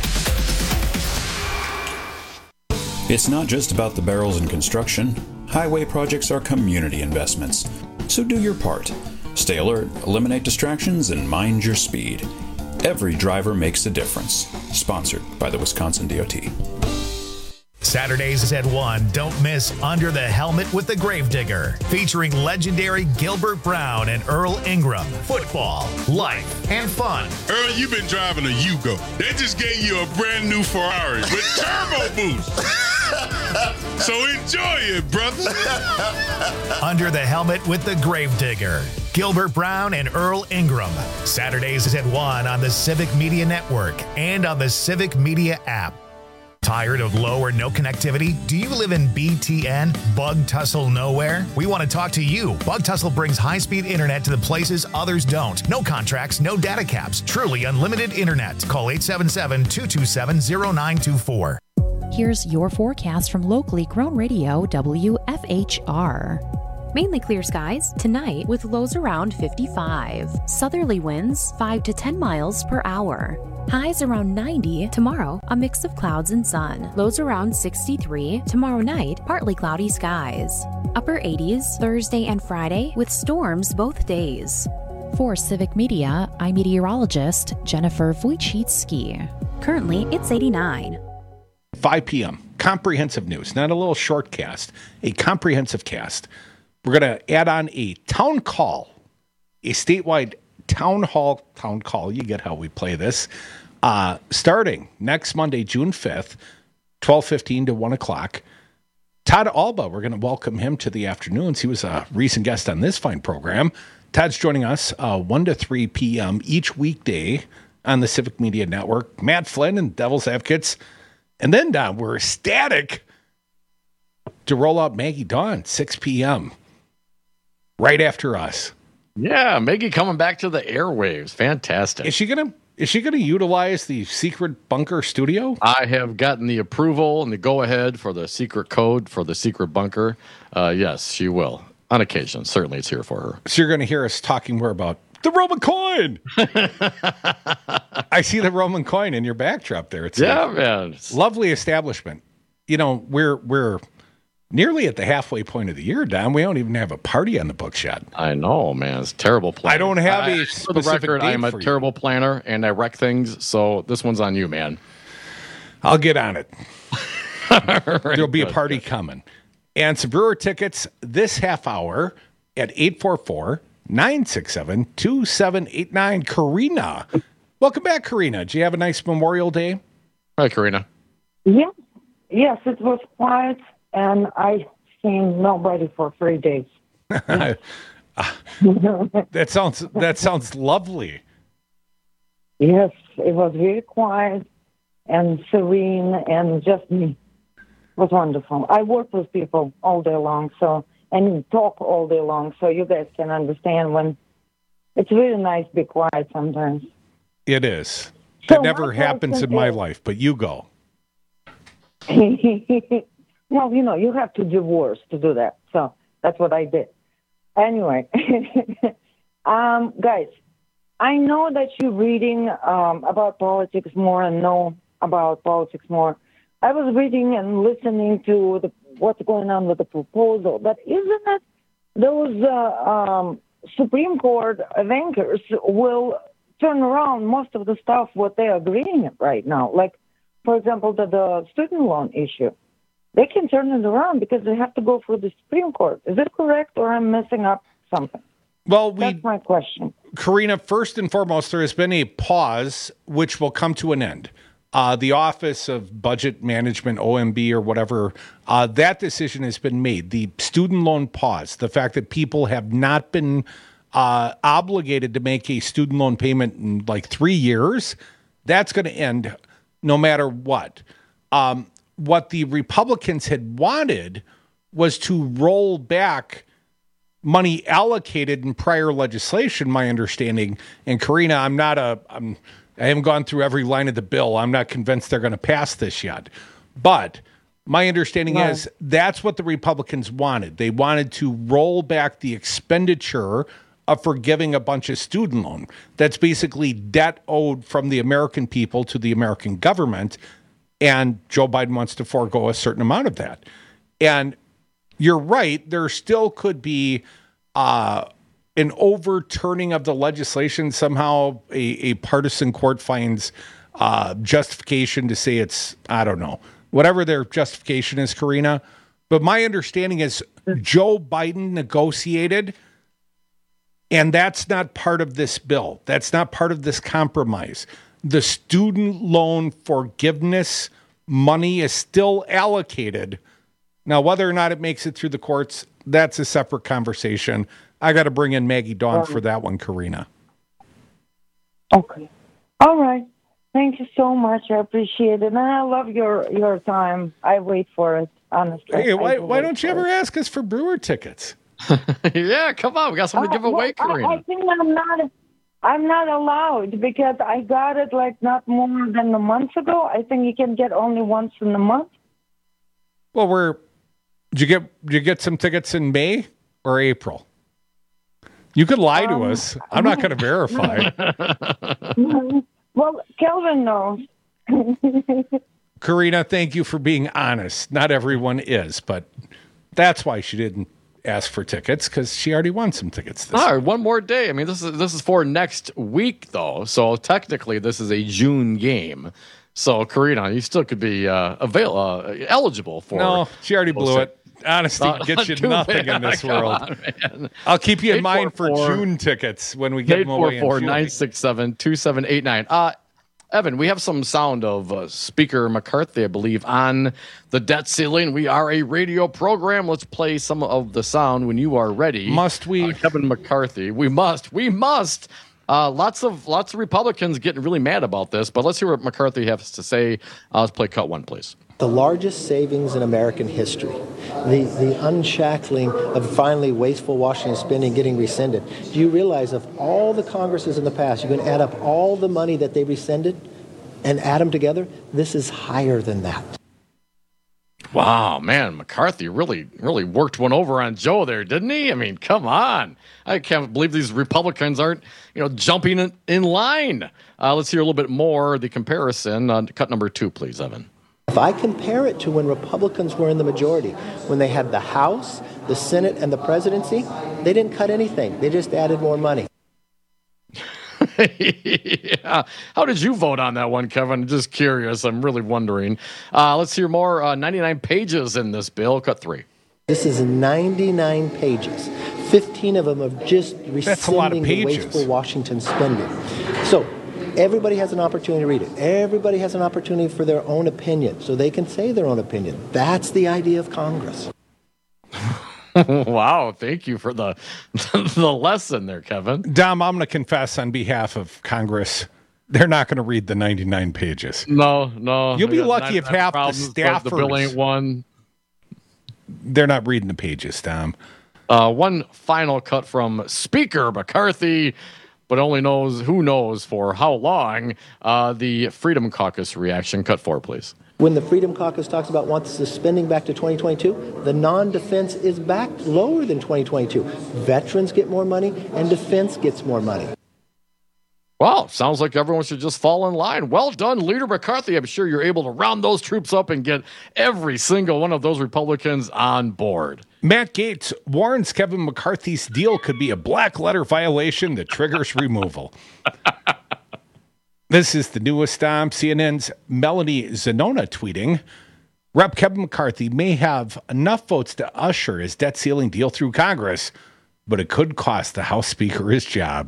It's not just about the barrels in construction. Highway projects are community investments. So do your part. Stay alert, eliminate distractions, and mind your speed. Every driver makes a difference. Sponsored by the Wisconsin D O T. Saturdays at one, don't miss Under the Helmet with the Gravedigger, featuring legendary Gilbert Brown and Earl Ingram. Football, life, and fun. Earl, you've been driving a Yugo. They just gave you a brand new Ferrari with turbo boost. So enjoy it, brother. Under the Helmet with the Gravedigger. Gilbert Brown and Earl Ingram. Saturdays at one on the Civic Media Network and on the Civic Media app. Tired of low or no connectivity? Do you live in B T N, Bug Tussle Nowhere? We want to talk to you. Bug Tussle brings high-speed internet to the places others don't. No contracts, no data caps. Truly unlimited internet. Call eight seven seven, two two seven, zero nine two four. Here's your forecast from locally grown radio W F H R. Mainly clear skies tonight with lows around fifty-five. Southerly winds five to ten miles per hour. Highs around ninety. Tomorrow, a mix of clouds and sun. Lows around sixty-three. Tomorrow night, partly cloudy skies. Upper eighties Thursday and Friday with storms both days. For Civic Media, I'm meteorologist Jennifer Wojcicki. Currently, it's eighty-nine. five p m Comprehensive news, not a little short cast, a comprehensive cast. We're going to add on a town call, a statewide town hall town call. You get how we play this Uh, starting next Monday, June fifth, twelve fifteen to one o'clock. Todd Alba, we're going to welcome him to the afternoons. He was a recent guest on this fine program. Todd's joining us uh, one to three p.m. each weekday on the Civic Media Network. Matt Flynn and Devil's Advocates. And then, Don, we're ecstatic to roll out Maggie Dawn, six p.m. right after us. Yeah, Maggie coming back to the airwaves. Fantastic. Is she going to is she going to utilize the secret bunker studio? I have gotten the approval and the go-ahead for the secret code for the secret bunker. Uh, yes, she will. On occasion. Certainly it's here for her. So you're going to hear us talking more about the Roman coin. I see the Roman coin in your backdrop there. It's yeah, a man. Lovely establishment. You know, we're we're nearly at the halfway point of the year, Don. We don't even have a party on the books yet. I know, man. It's terrible planning. I don't have a I, specific for the record, date I am a for you. terrible planner, and I wreck things, so this one's on you, man. I'll get on it. Right, There'll be a good, party good. coming. And some brewer tickets this half hour at eight four four, nine six seven, two seven eight nine. Karina. Welcome back, Karina. Did you have a nice Memorial Day? Hi, Karina. Yes, yes, it was quiet, and I seen nobody for three days. that sounds that sounds lovely. Yes, it was very quiet and serene, and just me. It was wonderful. I work with people all day long, so and talk all day long, so you guys can understand when it's really nice to be quiet sometimes. It is. So That never my happens in question my is- life, but you go. Well, you know, you have to divorce to do that. So that's what I did. Anyway, um, guys, I know that you're reading um, about politics more and know about politics more. I was reading and listening to the, what's going on with the proposal, but isn't it those uh, um, Supreme Court bankers will turn around most of the stuff what they're agreeing right now? Like, for example, the, the student loan issue. They can turn it around because they have to go through the Supreme Court. Is it correct, or I'm messing up something? Well, we, That's my question. Karina, first and foremost, there has been a pause which will come to an end. Uh, the Office of Budget Management, O M B or whatever, uh, that decision has been made. The student loan pause, the fact that people have not been uh, obligated to make a student loan payment in like three years, that's going to end no matter what. Um, what the Republicans had wanted was to roll back money allocated in prior legislation, my understanding. And Karina, I'm not a, I'm, I haven't gone through every line of the bill. I'm not convinced they're going to pass this yet. But my understanding Right. is that's what the Republicans wanted. They wanted to roll back the expenditure of forgiving a bunch of student loan. That's basically debt owed from the American people to the American government. And Joe Biden wants to forego a certain amount of that. And you're right, there still could be uh, an overturning of the legislation. Somehow a, a partisan court finds uh, justification to say it's, I don't know, whatever their justification is, Karina. But my understanding is Joe Biden negotiated, and that's not part of this bill. That's not part of this compromise. The student loan forgiveness money is still allocated. Now, whether or not it makes it through the courts, that's a separate conversation. I got to bring in Maggie Dawn Right. for that one, Karina. Okay. All right. Thank you so much. I appreciate it. And I love your, your time. I wait for it, honestly. Hey, I why, do why wait don't you for ever it. ask us for brewer tickets? Yeah, come on. We got something to give Uh, away, well, Karina. I, I think I'm not. I'm not allowed because I got it like not more than a month ago. I think you can get only once in a month. Well, we're did you get did you get some tickets in May or April? You could lie to Um, us. I'm not going to verify. Well, Kelvin knows. Karina, thank you for being honest. Not everyone is, but that's why she didn't ask for tickets, because she already won some tickets this All right, one more day. I mean, this is this is for next week, though. So technically, this is a June game. So, Karina, you still could be uh, avail uh, eligible for. No, she already blew it. Honesty Uh, gets you too nothing bad. in this Come world. on, man. I'll keep you in eight mind for four four June tickets when we get eight them four away in four June. nine six seven two seven eight nine. Uh, Evan, we have some sound of uh, Speaker McCarthy, I believe, on the debt ceiling. We are a radio program. Let's play some of the sound when you are ready. Must we? Uh, Kevin McCarthy. We must. We must. Uh, lots of lots of Republicans getting really mad about this, but let's hear what McCarthy has to say. Uh, let's play cut one, please. The largest savings in American history, the, the unshackling of finally wasteful Washington spending getting rescinded. Do you realize of all the Congresses in the past, you can add up all the money that they rescinded and add them together? This is higher than that. Wow, man, McCarthy really, really worked one over on Joe there, didn't he? I mean, come on. I can't believe these Republicans aren't, you know, jumping in, in line. Uh, let's hear a little bit more, the comparison. Uh, cut number two, please, Evan. If I compare it to when Republicans were in the majority, when they had the House, the Senate, and the presidency, they didn't cut anything. They just added more money. Yeah. How did you vote on that one, Kevin? Just curious. I'm really wondering. Uh, let's hear more. Uh, ninety-nine pages in this bill. Cut three. This is ninety-nine pages. fifteen of them of just rescinding the wasteful Washington spending. So everybody has an opportunity to read it. Everybody has an opportunity for their own opinion, so they can say their own opinion. That's the idea of Congress. Wow, thank you for the the lesson there, Kevin. Dom, I'm going to confess on behalf of Congress, they're not going to read the ninety-nine pages. No, no. You'll be lucky if half the staffers... The bill ain't one. They're not reading the pages, Dom. Uh, one final cut from Speaker McCarthy, but only knows who knows for how long. Uh, the Freedom Caucus reaction. Cut four, please. When the Freedom Caucus talks about wants the spending back to twenty twenty-two, the non-defense is back lower than twenty twenty-two. Veterans get more money, and defense gets more money. Well, sounds like everyone should just fall in line. Well done, Leader McCarthy. I'm sure you're able to round those troops up and get every single one of those Republicans on board. Matt Gaetz warns Kevin McCarthy's deal could be a black letter violation that triggers removal. This is the newest um, C N N's Melanie Zanona tweeting, Rep Kevin McCarthy may have enough votes to usher his debt ceiling deal through Congress, but it could cost the House Speaker his job.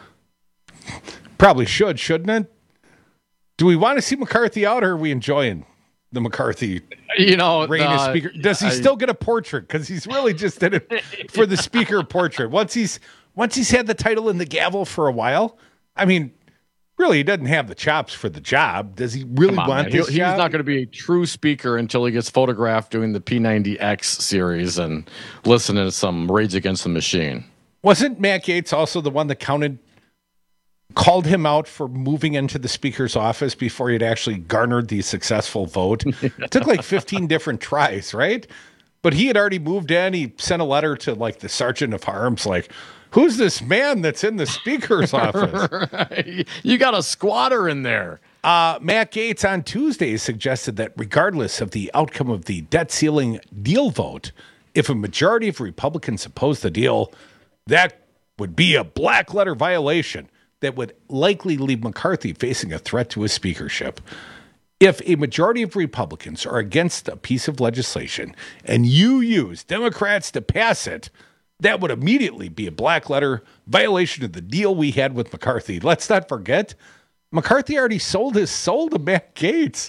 Probably should, shouldn't it? Do we want to see McCarthy out, or are we enjoying the McCarthy you know, reign as uh, Speaker? Does he I, still get a portrait? Because he's really just in it for the Speaker portrait. Once he's once he's had the title and the gavel for a while, I mean, really, he doesn't have the chops for the job. Does he really on, want man. this he, job? He's not going to be a true speaker until he gets photographed doing the P ninety X series and listening to some Rage Against the Machine. Wasn't Matt Gaetz also the one that counted, called him out for moving into the Speaker's office before he had actually garnered the successful vote? It took like fifteen different tries, right? But he had already moved in. He sent a letter to like the Sergeant of Arms, like, who's this man that's in the Speaker's office? Right. You got a squatter in there. Uh, Matt Gaetz on Tuesday suggested that regardless of the outcome of the debt ceiling deal vote, if a majority of Republicans oppose the deal, that would be a black letter violation that would likely leave McCarthy facing a threat to his speakership. If a majority of Republicans are against a piece of legislation and you use Democrats to pass it, that would immediately be a black letter violation of the deal we had with McCarthy. Let's not forget, McCarthy already sold his soul to Matt Gaetz.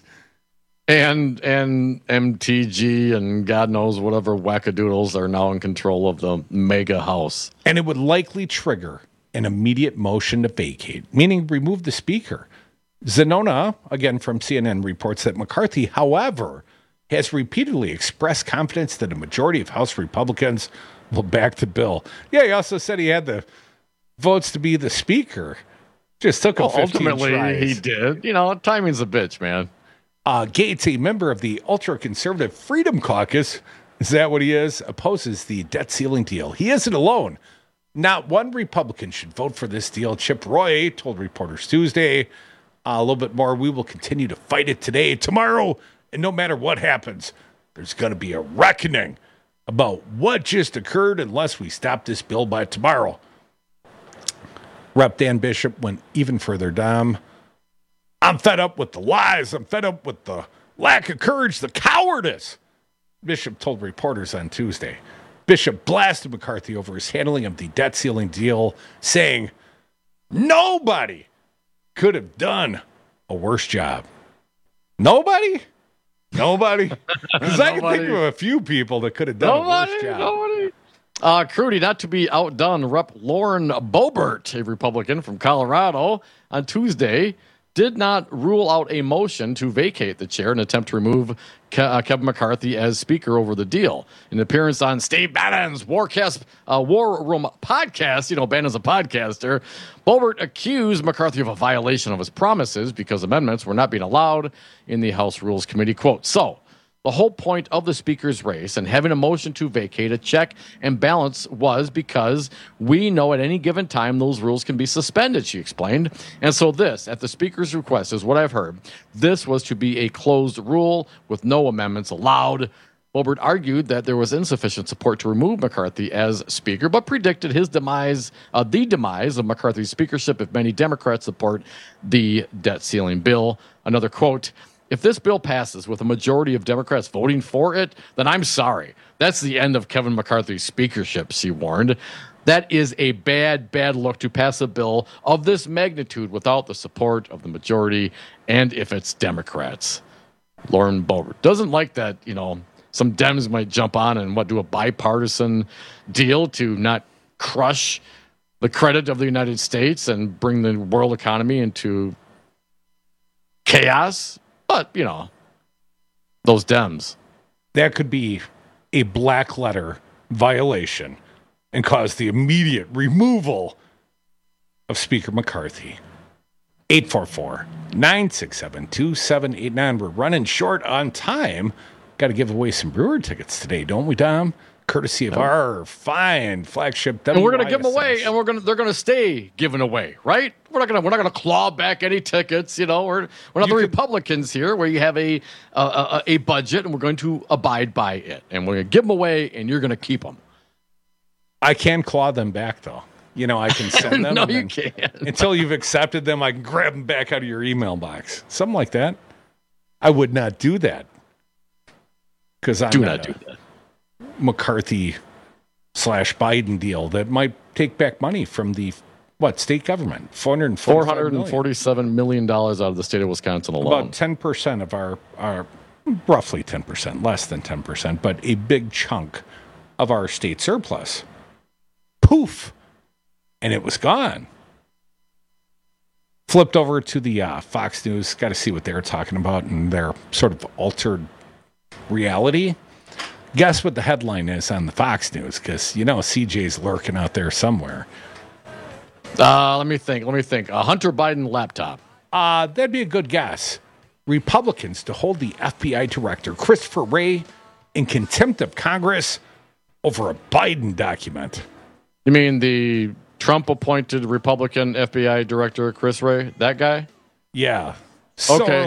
And and M T G and God knows whatever wackadoodles are now in control of the mega house. And it would likely trigger an immediate motion to vacate, meaning remove the speaker. Zanona, again from C N N, reports that McCarthy, however, has repeatedly expressed confidence that a majority of House Republicans will back the bill. Yeah, he also said he had the votes to be the speaker. Just took him well, fifteen ultimately, tries. he did. You know, timing's a bitch, man. Uh, Gaetz, a member of the ultra-conservative Freedom Caucus, is that what he is, opposes the debt ceiling deal. He isn't alone. Not one Republican should vote for this deal. Chip Roy told reporters Tuesday, uh, a little bit more, we will continue to fight it today, tomorrow, and no matter what happens, there's going to be a reckoning about what just occurred unless we stop this bill by tomorrow. Rep Dan Bishop went even further down. I'm fed up with the lies. I'm fed up with the lack of courage, the cowardice, Bishop told reporters on Tuesday. Bishop blasted McCarthy over his handling of the debt ceiling deal, saying, nobody could have done a worse job? Nobody? Nobody? Because I can think of a few people that could have done Nobody, a worse job. Nobody. Uh, Crudy, not to be outdone, Rep Lauren Boebert, a Republican from Colorado, on Tuesday did not rule out a motion to vacate the chair in an attempt to remove Ke- uh, Kevin McCarthy as Speaker over the deal. In an appearance on Steve Bannon's Warcast, uh, War Room podcast, you know, Bannon's a podcaster, Boebert accused McCarthy of a violation of his promises because amendments were not being allowed in the House Rules Committee. Quote, so, the whole point of the Speaker's race and having a motion to vacate a check and balance was because we know at any given time those rules can be suspended, she explained. And so this, at the Speaker's request, is what I've heard. This was to be a closed rule with no amendments allowed. Boebert argued that there was insufficient support to remove McCarthy as Speaker, but predicted his demise, uh, the demise of McCarthy's speakership if many Democrats support the debt ceiling bill. Another quote, if this bill passes with a majority of Democrats voting for it, then I'm sorry. That's the end of Kevin McCarthy's speakership, she warned. That is a bad, bad look to pass a bill of this magnitude without the support of the majority and if it's Democrats. Lauren Boebert doesn't like that, you know, some Dems might jump on and what do a bipartisan deal to not crush the credit of the United States and bring the world economy into chaos. But, you know, those Dems. That could be a black letter violation and cause the immediate removal of Speaker McCarthy. eight four four, nine six seven, two seven eight nine. We're running short on time. Got to give away some Brewer tickets today, don't we, Dom? Courtesy of our fine flagship W I S S. And we're going to give them away, and we're going to they're going to stay given away, right? We're not going to we're not going to claw back any tickets, you know. We're we're not you the could, Republicans here, where you have a, a a a budget, and we're going to abide by it, and we're going to give them away, and you're going to keep them. I can claw them back, though. You know, I can send them. No, you can't. Until you've accepted them, I can grab them back out of your email box, something like that. I would not do that because I'm do not, not do that. McCarthy slash Biden deal that might take back money from the what state government? four hundred forty-seven million dollars out of the state of Wisconsin alone. About ten percent of our, our roughly ten percent, less than ten percent, but a big chunk of our state surplus. Poof. And it was gone. Flipped over to the uh, Fox News. Got to see what they're talking about and their sort of altered reality. Guess what the headline is on the Fox News? Because, you know, C J's lurking out there somewhere. Uh, let me think. Let me think. A Hunter Biden laptop. Uh, that'd be a good guess. Republicans to hold the F B I director, Christopher Wray, in contempt of Congress over a Biden document. You mean the Trump-appointed Republican F B I director, Chris Wray? That guy? Yeah. Okay. So-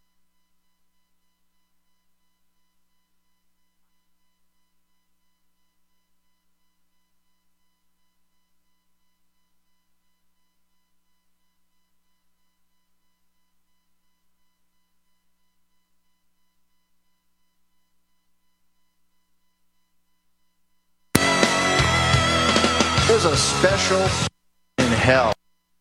There's a special in hell.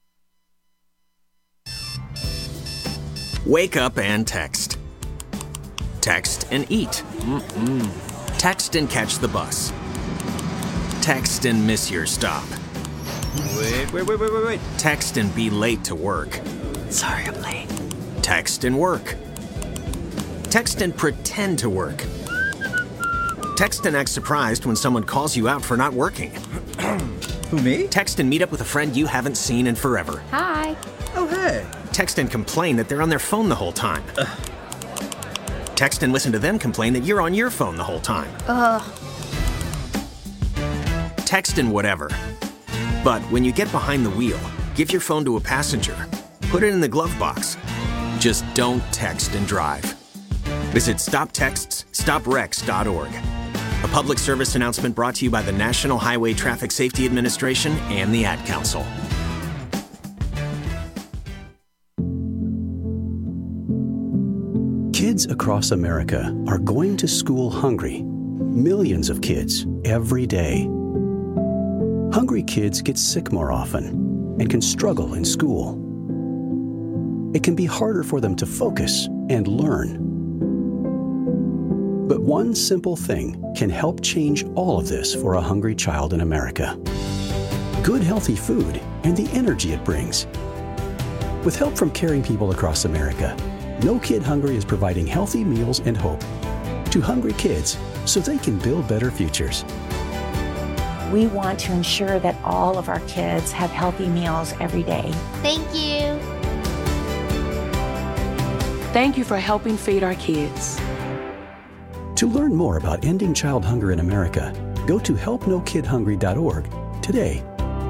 Wake up and text. Text and eat. Mm-mm. Text and catch the bus. Text and miss your stop. Wait, wait, wait, wait, wait, wait. Text and be late to work. Sorry, I'm late. Text and work. Text and pretend to work. Text and act surprised when someone calls you out for not working. Who, me? Text and meet up with a friend you haven't seen in forever. Hi. Oh, hey. Text and complain that they're on their phone the whole time. Ugh. Text and listen to them complain that you're on your phone the whole time. Ugh. Text and whatever. But when you get behind the wheel, give your phone to a passenger. Put it in the glove box. Just don't text and drive. Visit stop texts stop wrecks dot org. A public service announcement brought to you by the National Highway Traffic Safety Administration and the Ad Council. Kids across America are going to school hungry. Millions of kids every day. Hungry kids get sick more often and can struggle in school. it can be harder for them to focus and learn. But one simple thing can help change all of this for a hungry child in America. Good, healthy food and the energy it brings. With help from caring people across America, No Kid Hungry is providing healthy meals and hope to hungry kids so they can build better futures. We want to ensure that all of our kids have healthy meals every day. Thank you. Thank you for helping feed our kids. To learn more about ending child hunger in America, go to help no kid hungry dot org today.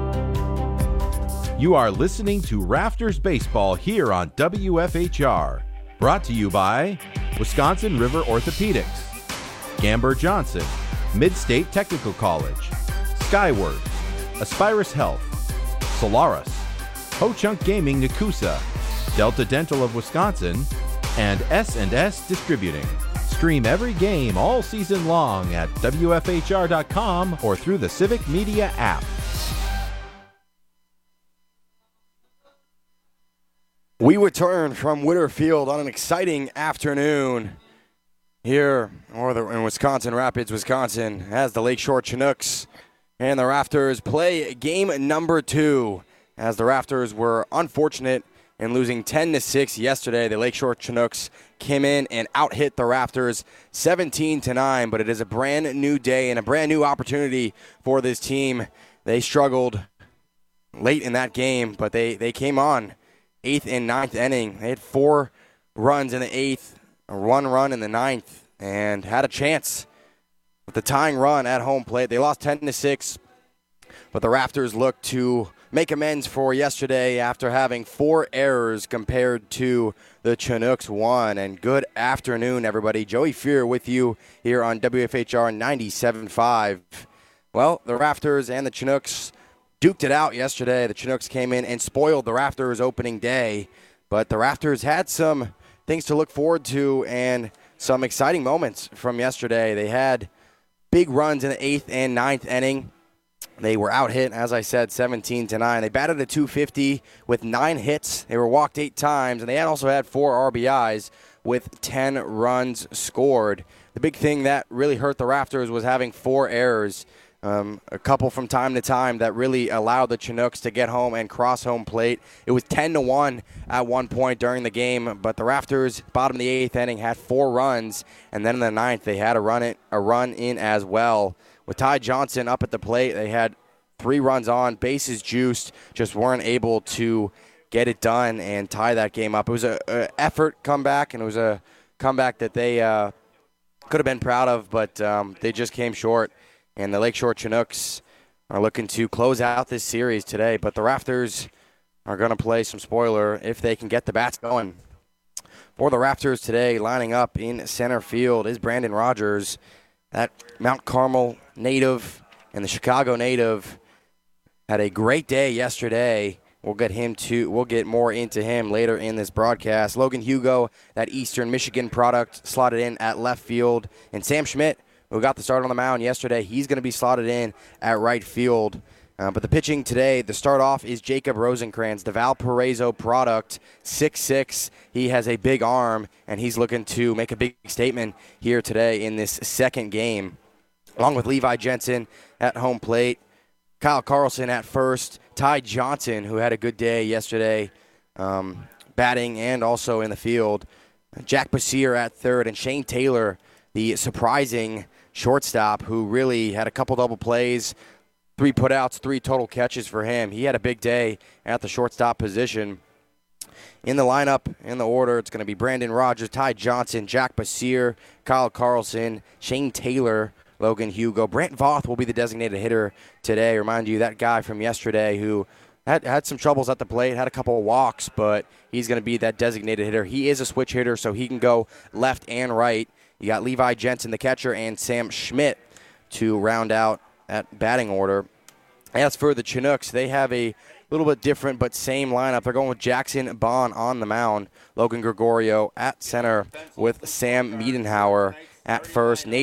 You are listening to Rafters Baseball here on W F H R. Brought to you by Wisconsin River Orthopedics, Gamber Johnson, Mid-State Technical College, Skyward, Aspirus Health, Solaris, Ho-Chunk Gaming Nakusa, Delta Dental of Wisconsin, and S and S Distributing. Stream every game all season long at W F H R dot com or through the Civic Media app. We return from Witter Field on an exciting afternoon here or the, in Wisconsin Rapids, Wisconsin, as the Lakeshore Chinooks and the Rafters play game number two. As the Rafters were unfortunate in losing ten to six yesterday, the Lakeshore Chinooks came in and out-hit the Rafters seventeen to nine, but it is a brand new day and a brand new opportunity for this team. They struggled late in that game, but they, they came on. Eighth and ninth inning. They had four runs in the eighth, one run in the ninth, and had a chance with the tying run at home plate. They lost ten to six, but the Rafters looked to make amends for yesterday after having four errors compared to the Chinooks one. And good afternoon, everybody. Joey Fear with you here on W F H R ninety-seven point five. Well, the Rafters and the Chinooks duked it out yesterday. The Chinooks came in and spoiled the Rafters opening day, but the Rafters had some things to look forward to and some exciting moments from yesterday. They had big runs in the eighth and ninth inning. They were out hit, as I said, seventeen to nine. They batted a two fifty with nine hits. They were walked eight times, and they had also had four R B Is with ten runs scored. The big thing that really hurt the Rafters was having four errors. Um, a couple from time to time that really allowed the Chinooks to get home and cross home plate. It was ten to one at one point during the game, but the Rafters, bottom of the eighth inning, had four runs, and then in the ninth they had a run, it, a run in as well. With Ty Johnson up at the plate, they had three runs on, bases juiced, just weren't able to get it done and tie that game up. It was an effort comeback, and it was a comeback that they uh, could have been proud of, but um, they just came short. And the Lakeshore Chinooks are looking to close out this series today. But the Rafters are going to play some spoiler if they can get the bats going. For the Rafters today, lining up in center field is Brandon Rogers. That Mount Carmel native and the Chicago native had a great day yesterday. We'll get him to. We'll get more into him later in this broadcast. Logan Hugo, that Eastern Michigan product, slotted in at left field. And Sam Schmidt, who got the start on the mound yesterday, he's going to be slotted in at right field. Uh, but the pitching today, the start off is Jacob Rosenkrantz, the Valparaiso product, six six. He has a big arm, and he's looking to make a big statement here today in this second game. Along with Levi Jensen at home plate, Kyle Carlson at first, Ty Johnson, who had a good day yesterday, um, batting and also in the field, Jack Basier at third, and Shane Taylor, the surprising shortstop, who really had a couple double plays, three putouts, three total catches for him. He had a big day at the shortstop position. In the lineup, in the order, it's going to be Brandon Rogers, Ty Johnson, Jack Basier, Kyle Carlson, Shane Taylor, Logan Hugo. Brant Voth will be the designated hitter today. Remind you, that guy from yesterday who had, had some troubles at the plate, had a couple of walks, but he's going to be that designated hitter. He is a switch hitter, so he can go left and right. You got Levi Jensen, the catcher, and Sam Schmidt to round out that batting order. As for the Chinooks, they have a little bit different but same lineup. They're going with Jackson Bond on the mound, Logan Gregorio at center with Sam Miedenhauer at first, Nate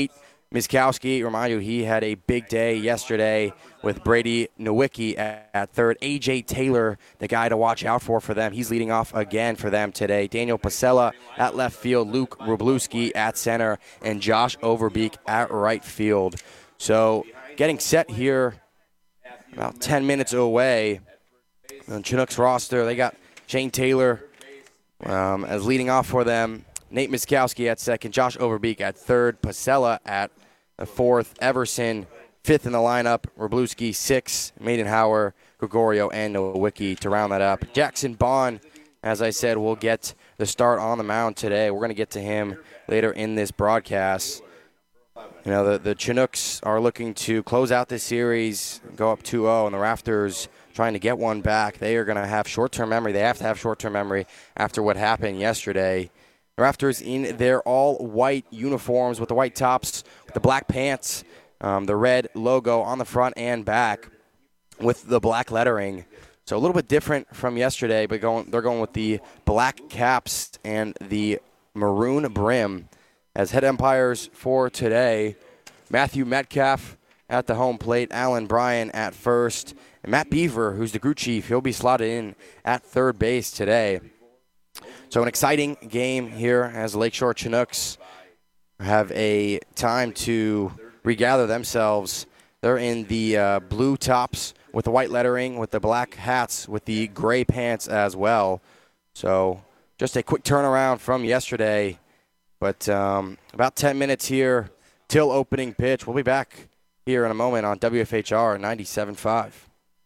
Miskowski, remind you, he had a big day yesterday with Brady Nowicki at, at third. A J Taylor, the guy to watch out for for them. He's leading off again for them today. Daniel Pasella at left field, Luke Wroblewski at center, and Josh Overbeek at right field. So getting set here about ten minutes away. The Chinooks roster, they got Shane Taylor um, as leading off for them. Nate Miskowski at second, Josh Overbeek at third, Pasella at the fourth, Everson fifth in the lineup, Wroblewski sixth, Maidenhauer, Gregorio, and Nowicki to round that up. Jackson Bond, as I said, will get the start on the mound today. We're going to get to him later in this broadcast. You know, the, the Chinooks are looking to close out this series, go up two oh, and the Rafters trying to get one back. They are going to have short-term memory. They have to have short-term memory after what happened yesterday. The Rafters in their all-white uniforms with the white tops, with the black pants, um, the red logo on the front and back with the black lettering. So a little bit different from yesterday, but going, they're going with the black caps and the maroon brim. As head umpires for today, Matthew Metcalf at the home plate, Alan Bryan at first, and Matt Beaver, who's the crew chief, he'll be slotted in at third base today. So an exciting game here as the Lakeshore Chinooks have a time to regather themselves. They're in the uh, blue tops with the white lettering, with the black hats, with the gray pants as well. So just a quick turnaround from yesterday. But um, about ten minutes here till opening pitch. We'll be back here in a moment on W F H R ninety-seven point five.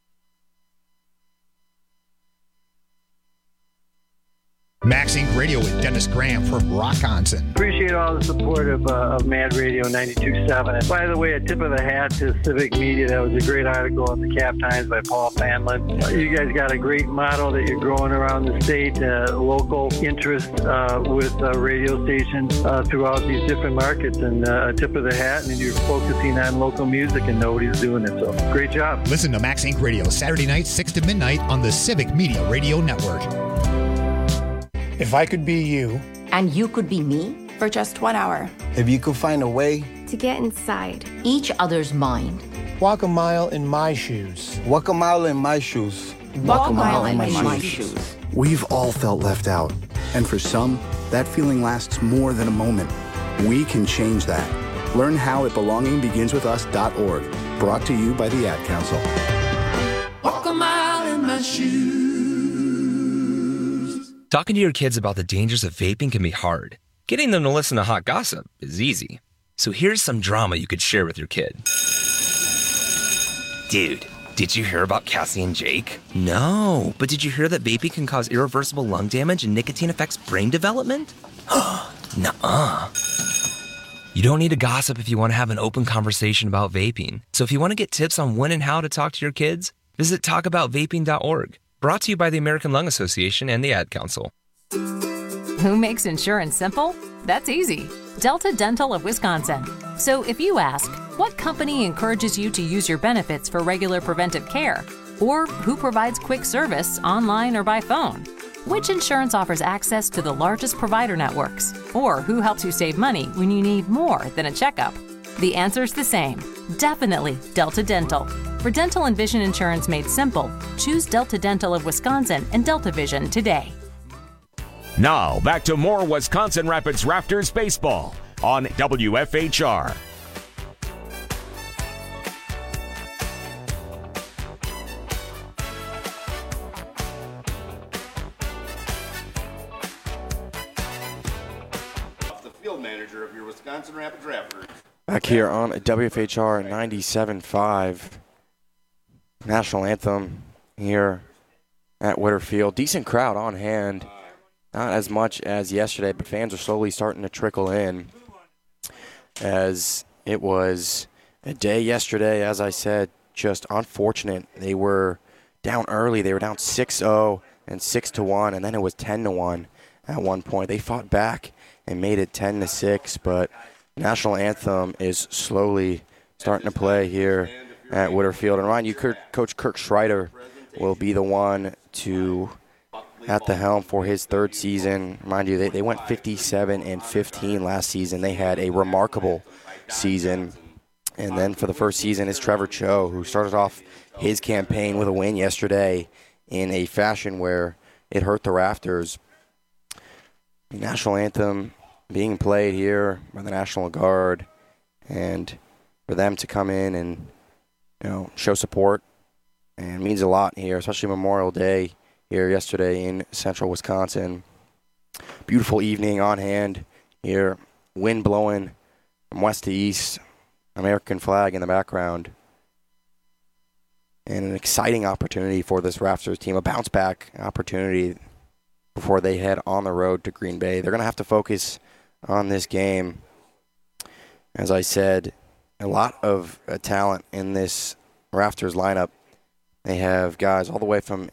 Max Inc Radio with Dennis Graham from Rockonson. Appreciate all the support of, uh, of Mad Radio ninety-two point seven. And by the way, a tip of the hat to Civic Media. That was a great article in the Cap Times by Paul Fanlin. You guys got a great model that you're growing around the state, uh, local interest uh, with uh, radio stations uh, throughout these different markets. And uh, a tip of the hat, and you're focusing on local music, and nobody's doing it. So great job. Listen to Max Inc Radio Saturday nights, six to midnight on the Civic Media Radio Network. If I could be you. And you could be me for just one hour. If you could find a way to get inside each other's mind. Walk a mile in my shoes. Walk a mile in my shoes. Walk, Walk a mile, mile in, in my, my shoes. shoes. We've all felt left out. And for some, that feeling lasts more than a moment. We can change that. Learn how at belonging begins with us dot org. Brought to you by the Ad Council. Walk a mile in my shoes. Talking to your kids about the dangers of vaping can be hard. Getting them to listen to hot gossip is easy. So here's some drama you could share with your kid. Dude, did you hear about Cassie and Jake? No, but did you hear that vaping can cause irreversible lung damage and nicotine affects brain development? Nuh-uh. You don't need to gossip if you want to have an open conversation about vaping. So if you want to get tips on when and how to talk to your kids, visit talk about vaping dot org. Brought to you by the American Lung Association and the Ad Council. Who makes insurance simple? That's easy. Delta Dental of Wisconsin. So if you ask, what company encourages you to use your benefits for regular preventive care? Or who provides quick service online or by phone? Which insurance offers access to the largest provider networks? Or who helps you save money when you need more than a checkup? The answer's the same. Definitely Delta Dental. For dental and vision insurance made simple, choose Delta Dental of Wisconsin and Delta Vision today. Now, back to more Wisconsin Rapids Rafters baseball on W F H R. The field manager of your Wisconsin Rapids Rafters. Back here on W F H R ninety-seven point five. National anthem here at Witter Field. Decent crowd on hand. Not as much as yesterday, but fans are slowly starting to trickle in. As it was a day yesterday, as I said, just unfortunate. They were down early. They were down six oh and six to one, and then it was ten to one at one point. They fought back and made it ten to six, but national anthem is slowly starting to play here at Witter Field. And Ryan, you, Coach Kirk Schreider will be the one to at the helm for his third season. Mind you, they, they went fifty-seven and fifteen last season. They had a remarkable season. And then for the first season is Trevor Cho, who started off his campaign with a win yesterday in a fashion where it hurt the Rafters. The national anthem being played here by the National Guard, and for them to come in and, you know, show support, and means a lot here, especially Memorial Day here yesterday in central Wisconsin. Beautiful evening on hand here, wind blowing from west to east, American flag in the background, and an exciting opportunity for this Rafters team, a bounce back opportunity before they head on the road to Green Bay. They're going to have to focus on this game. As I said, a lot of uh, talent in this Rafters lineup. They have guys all the way from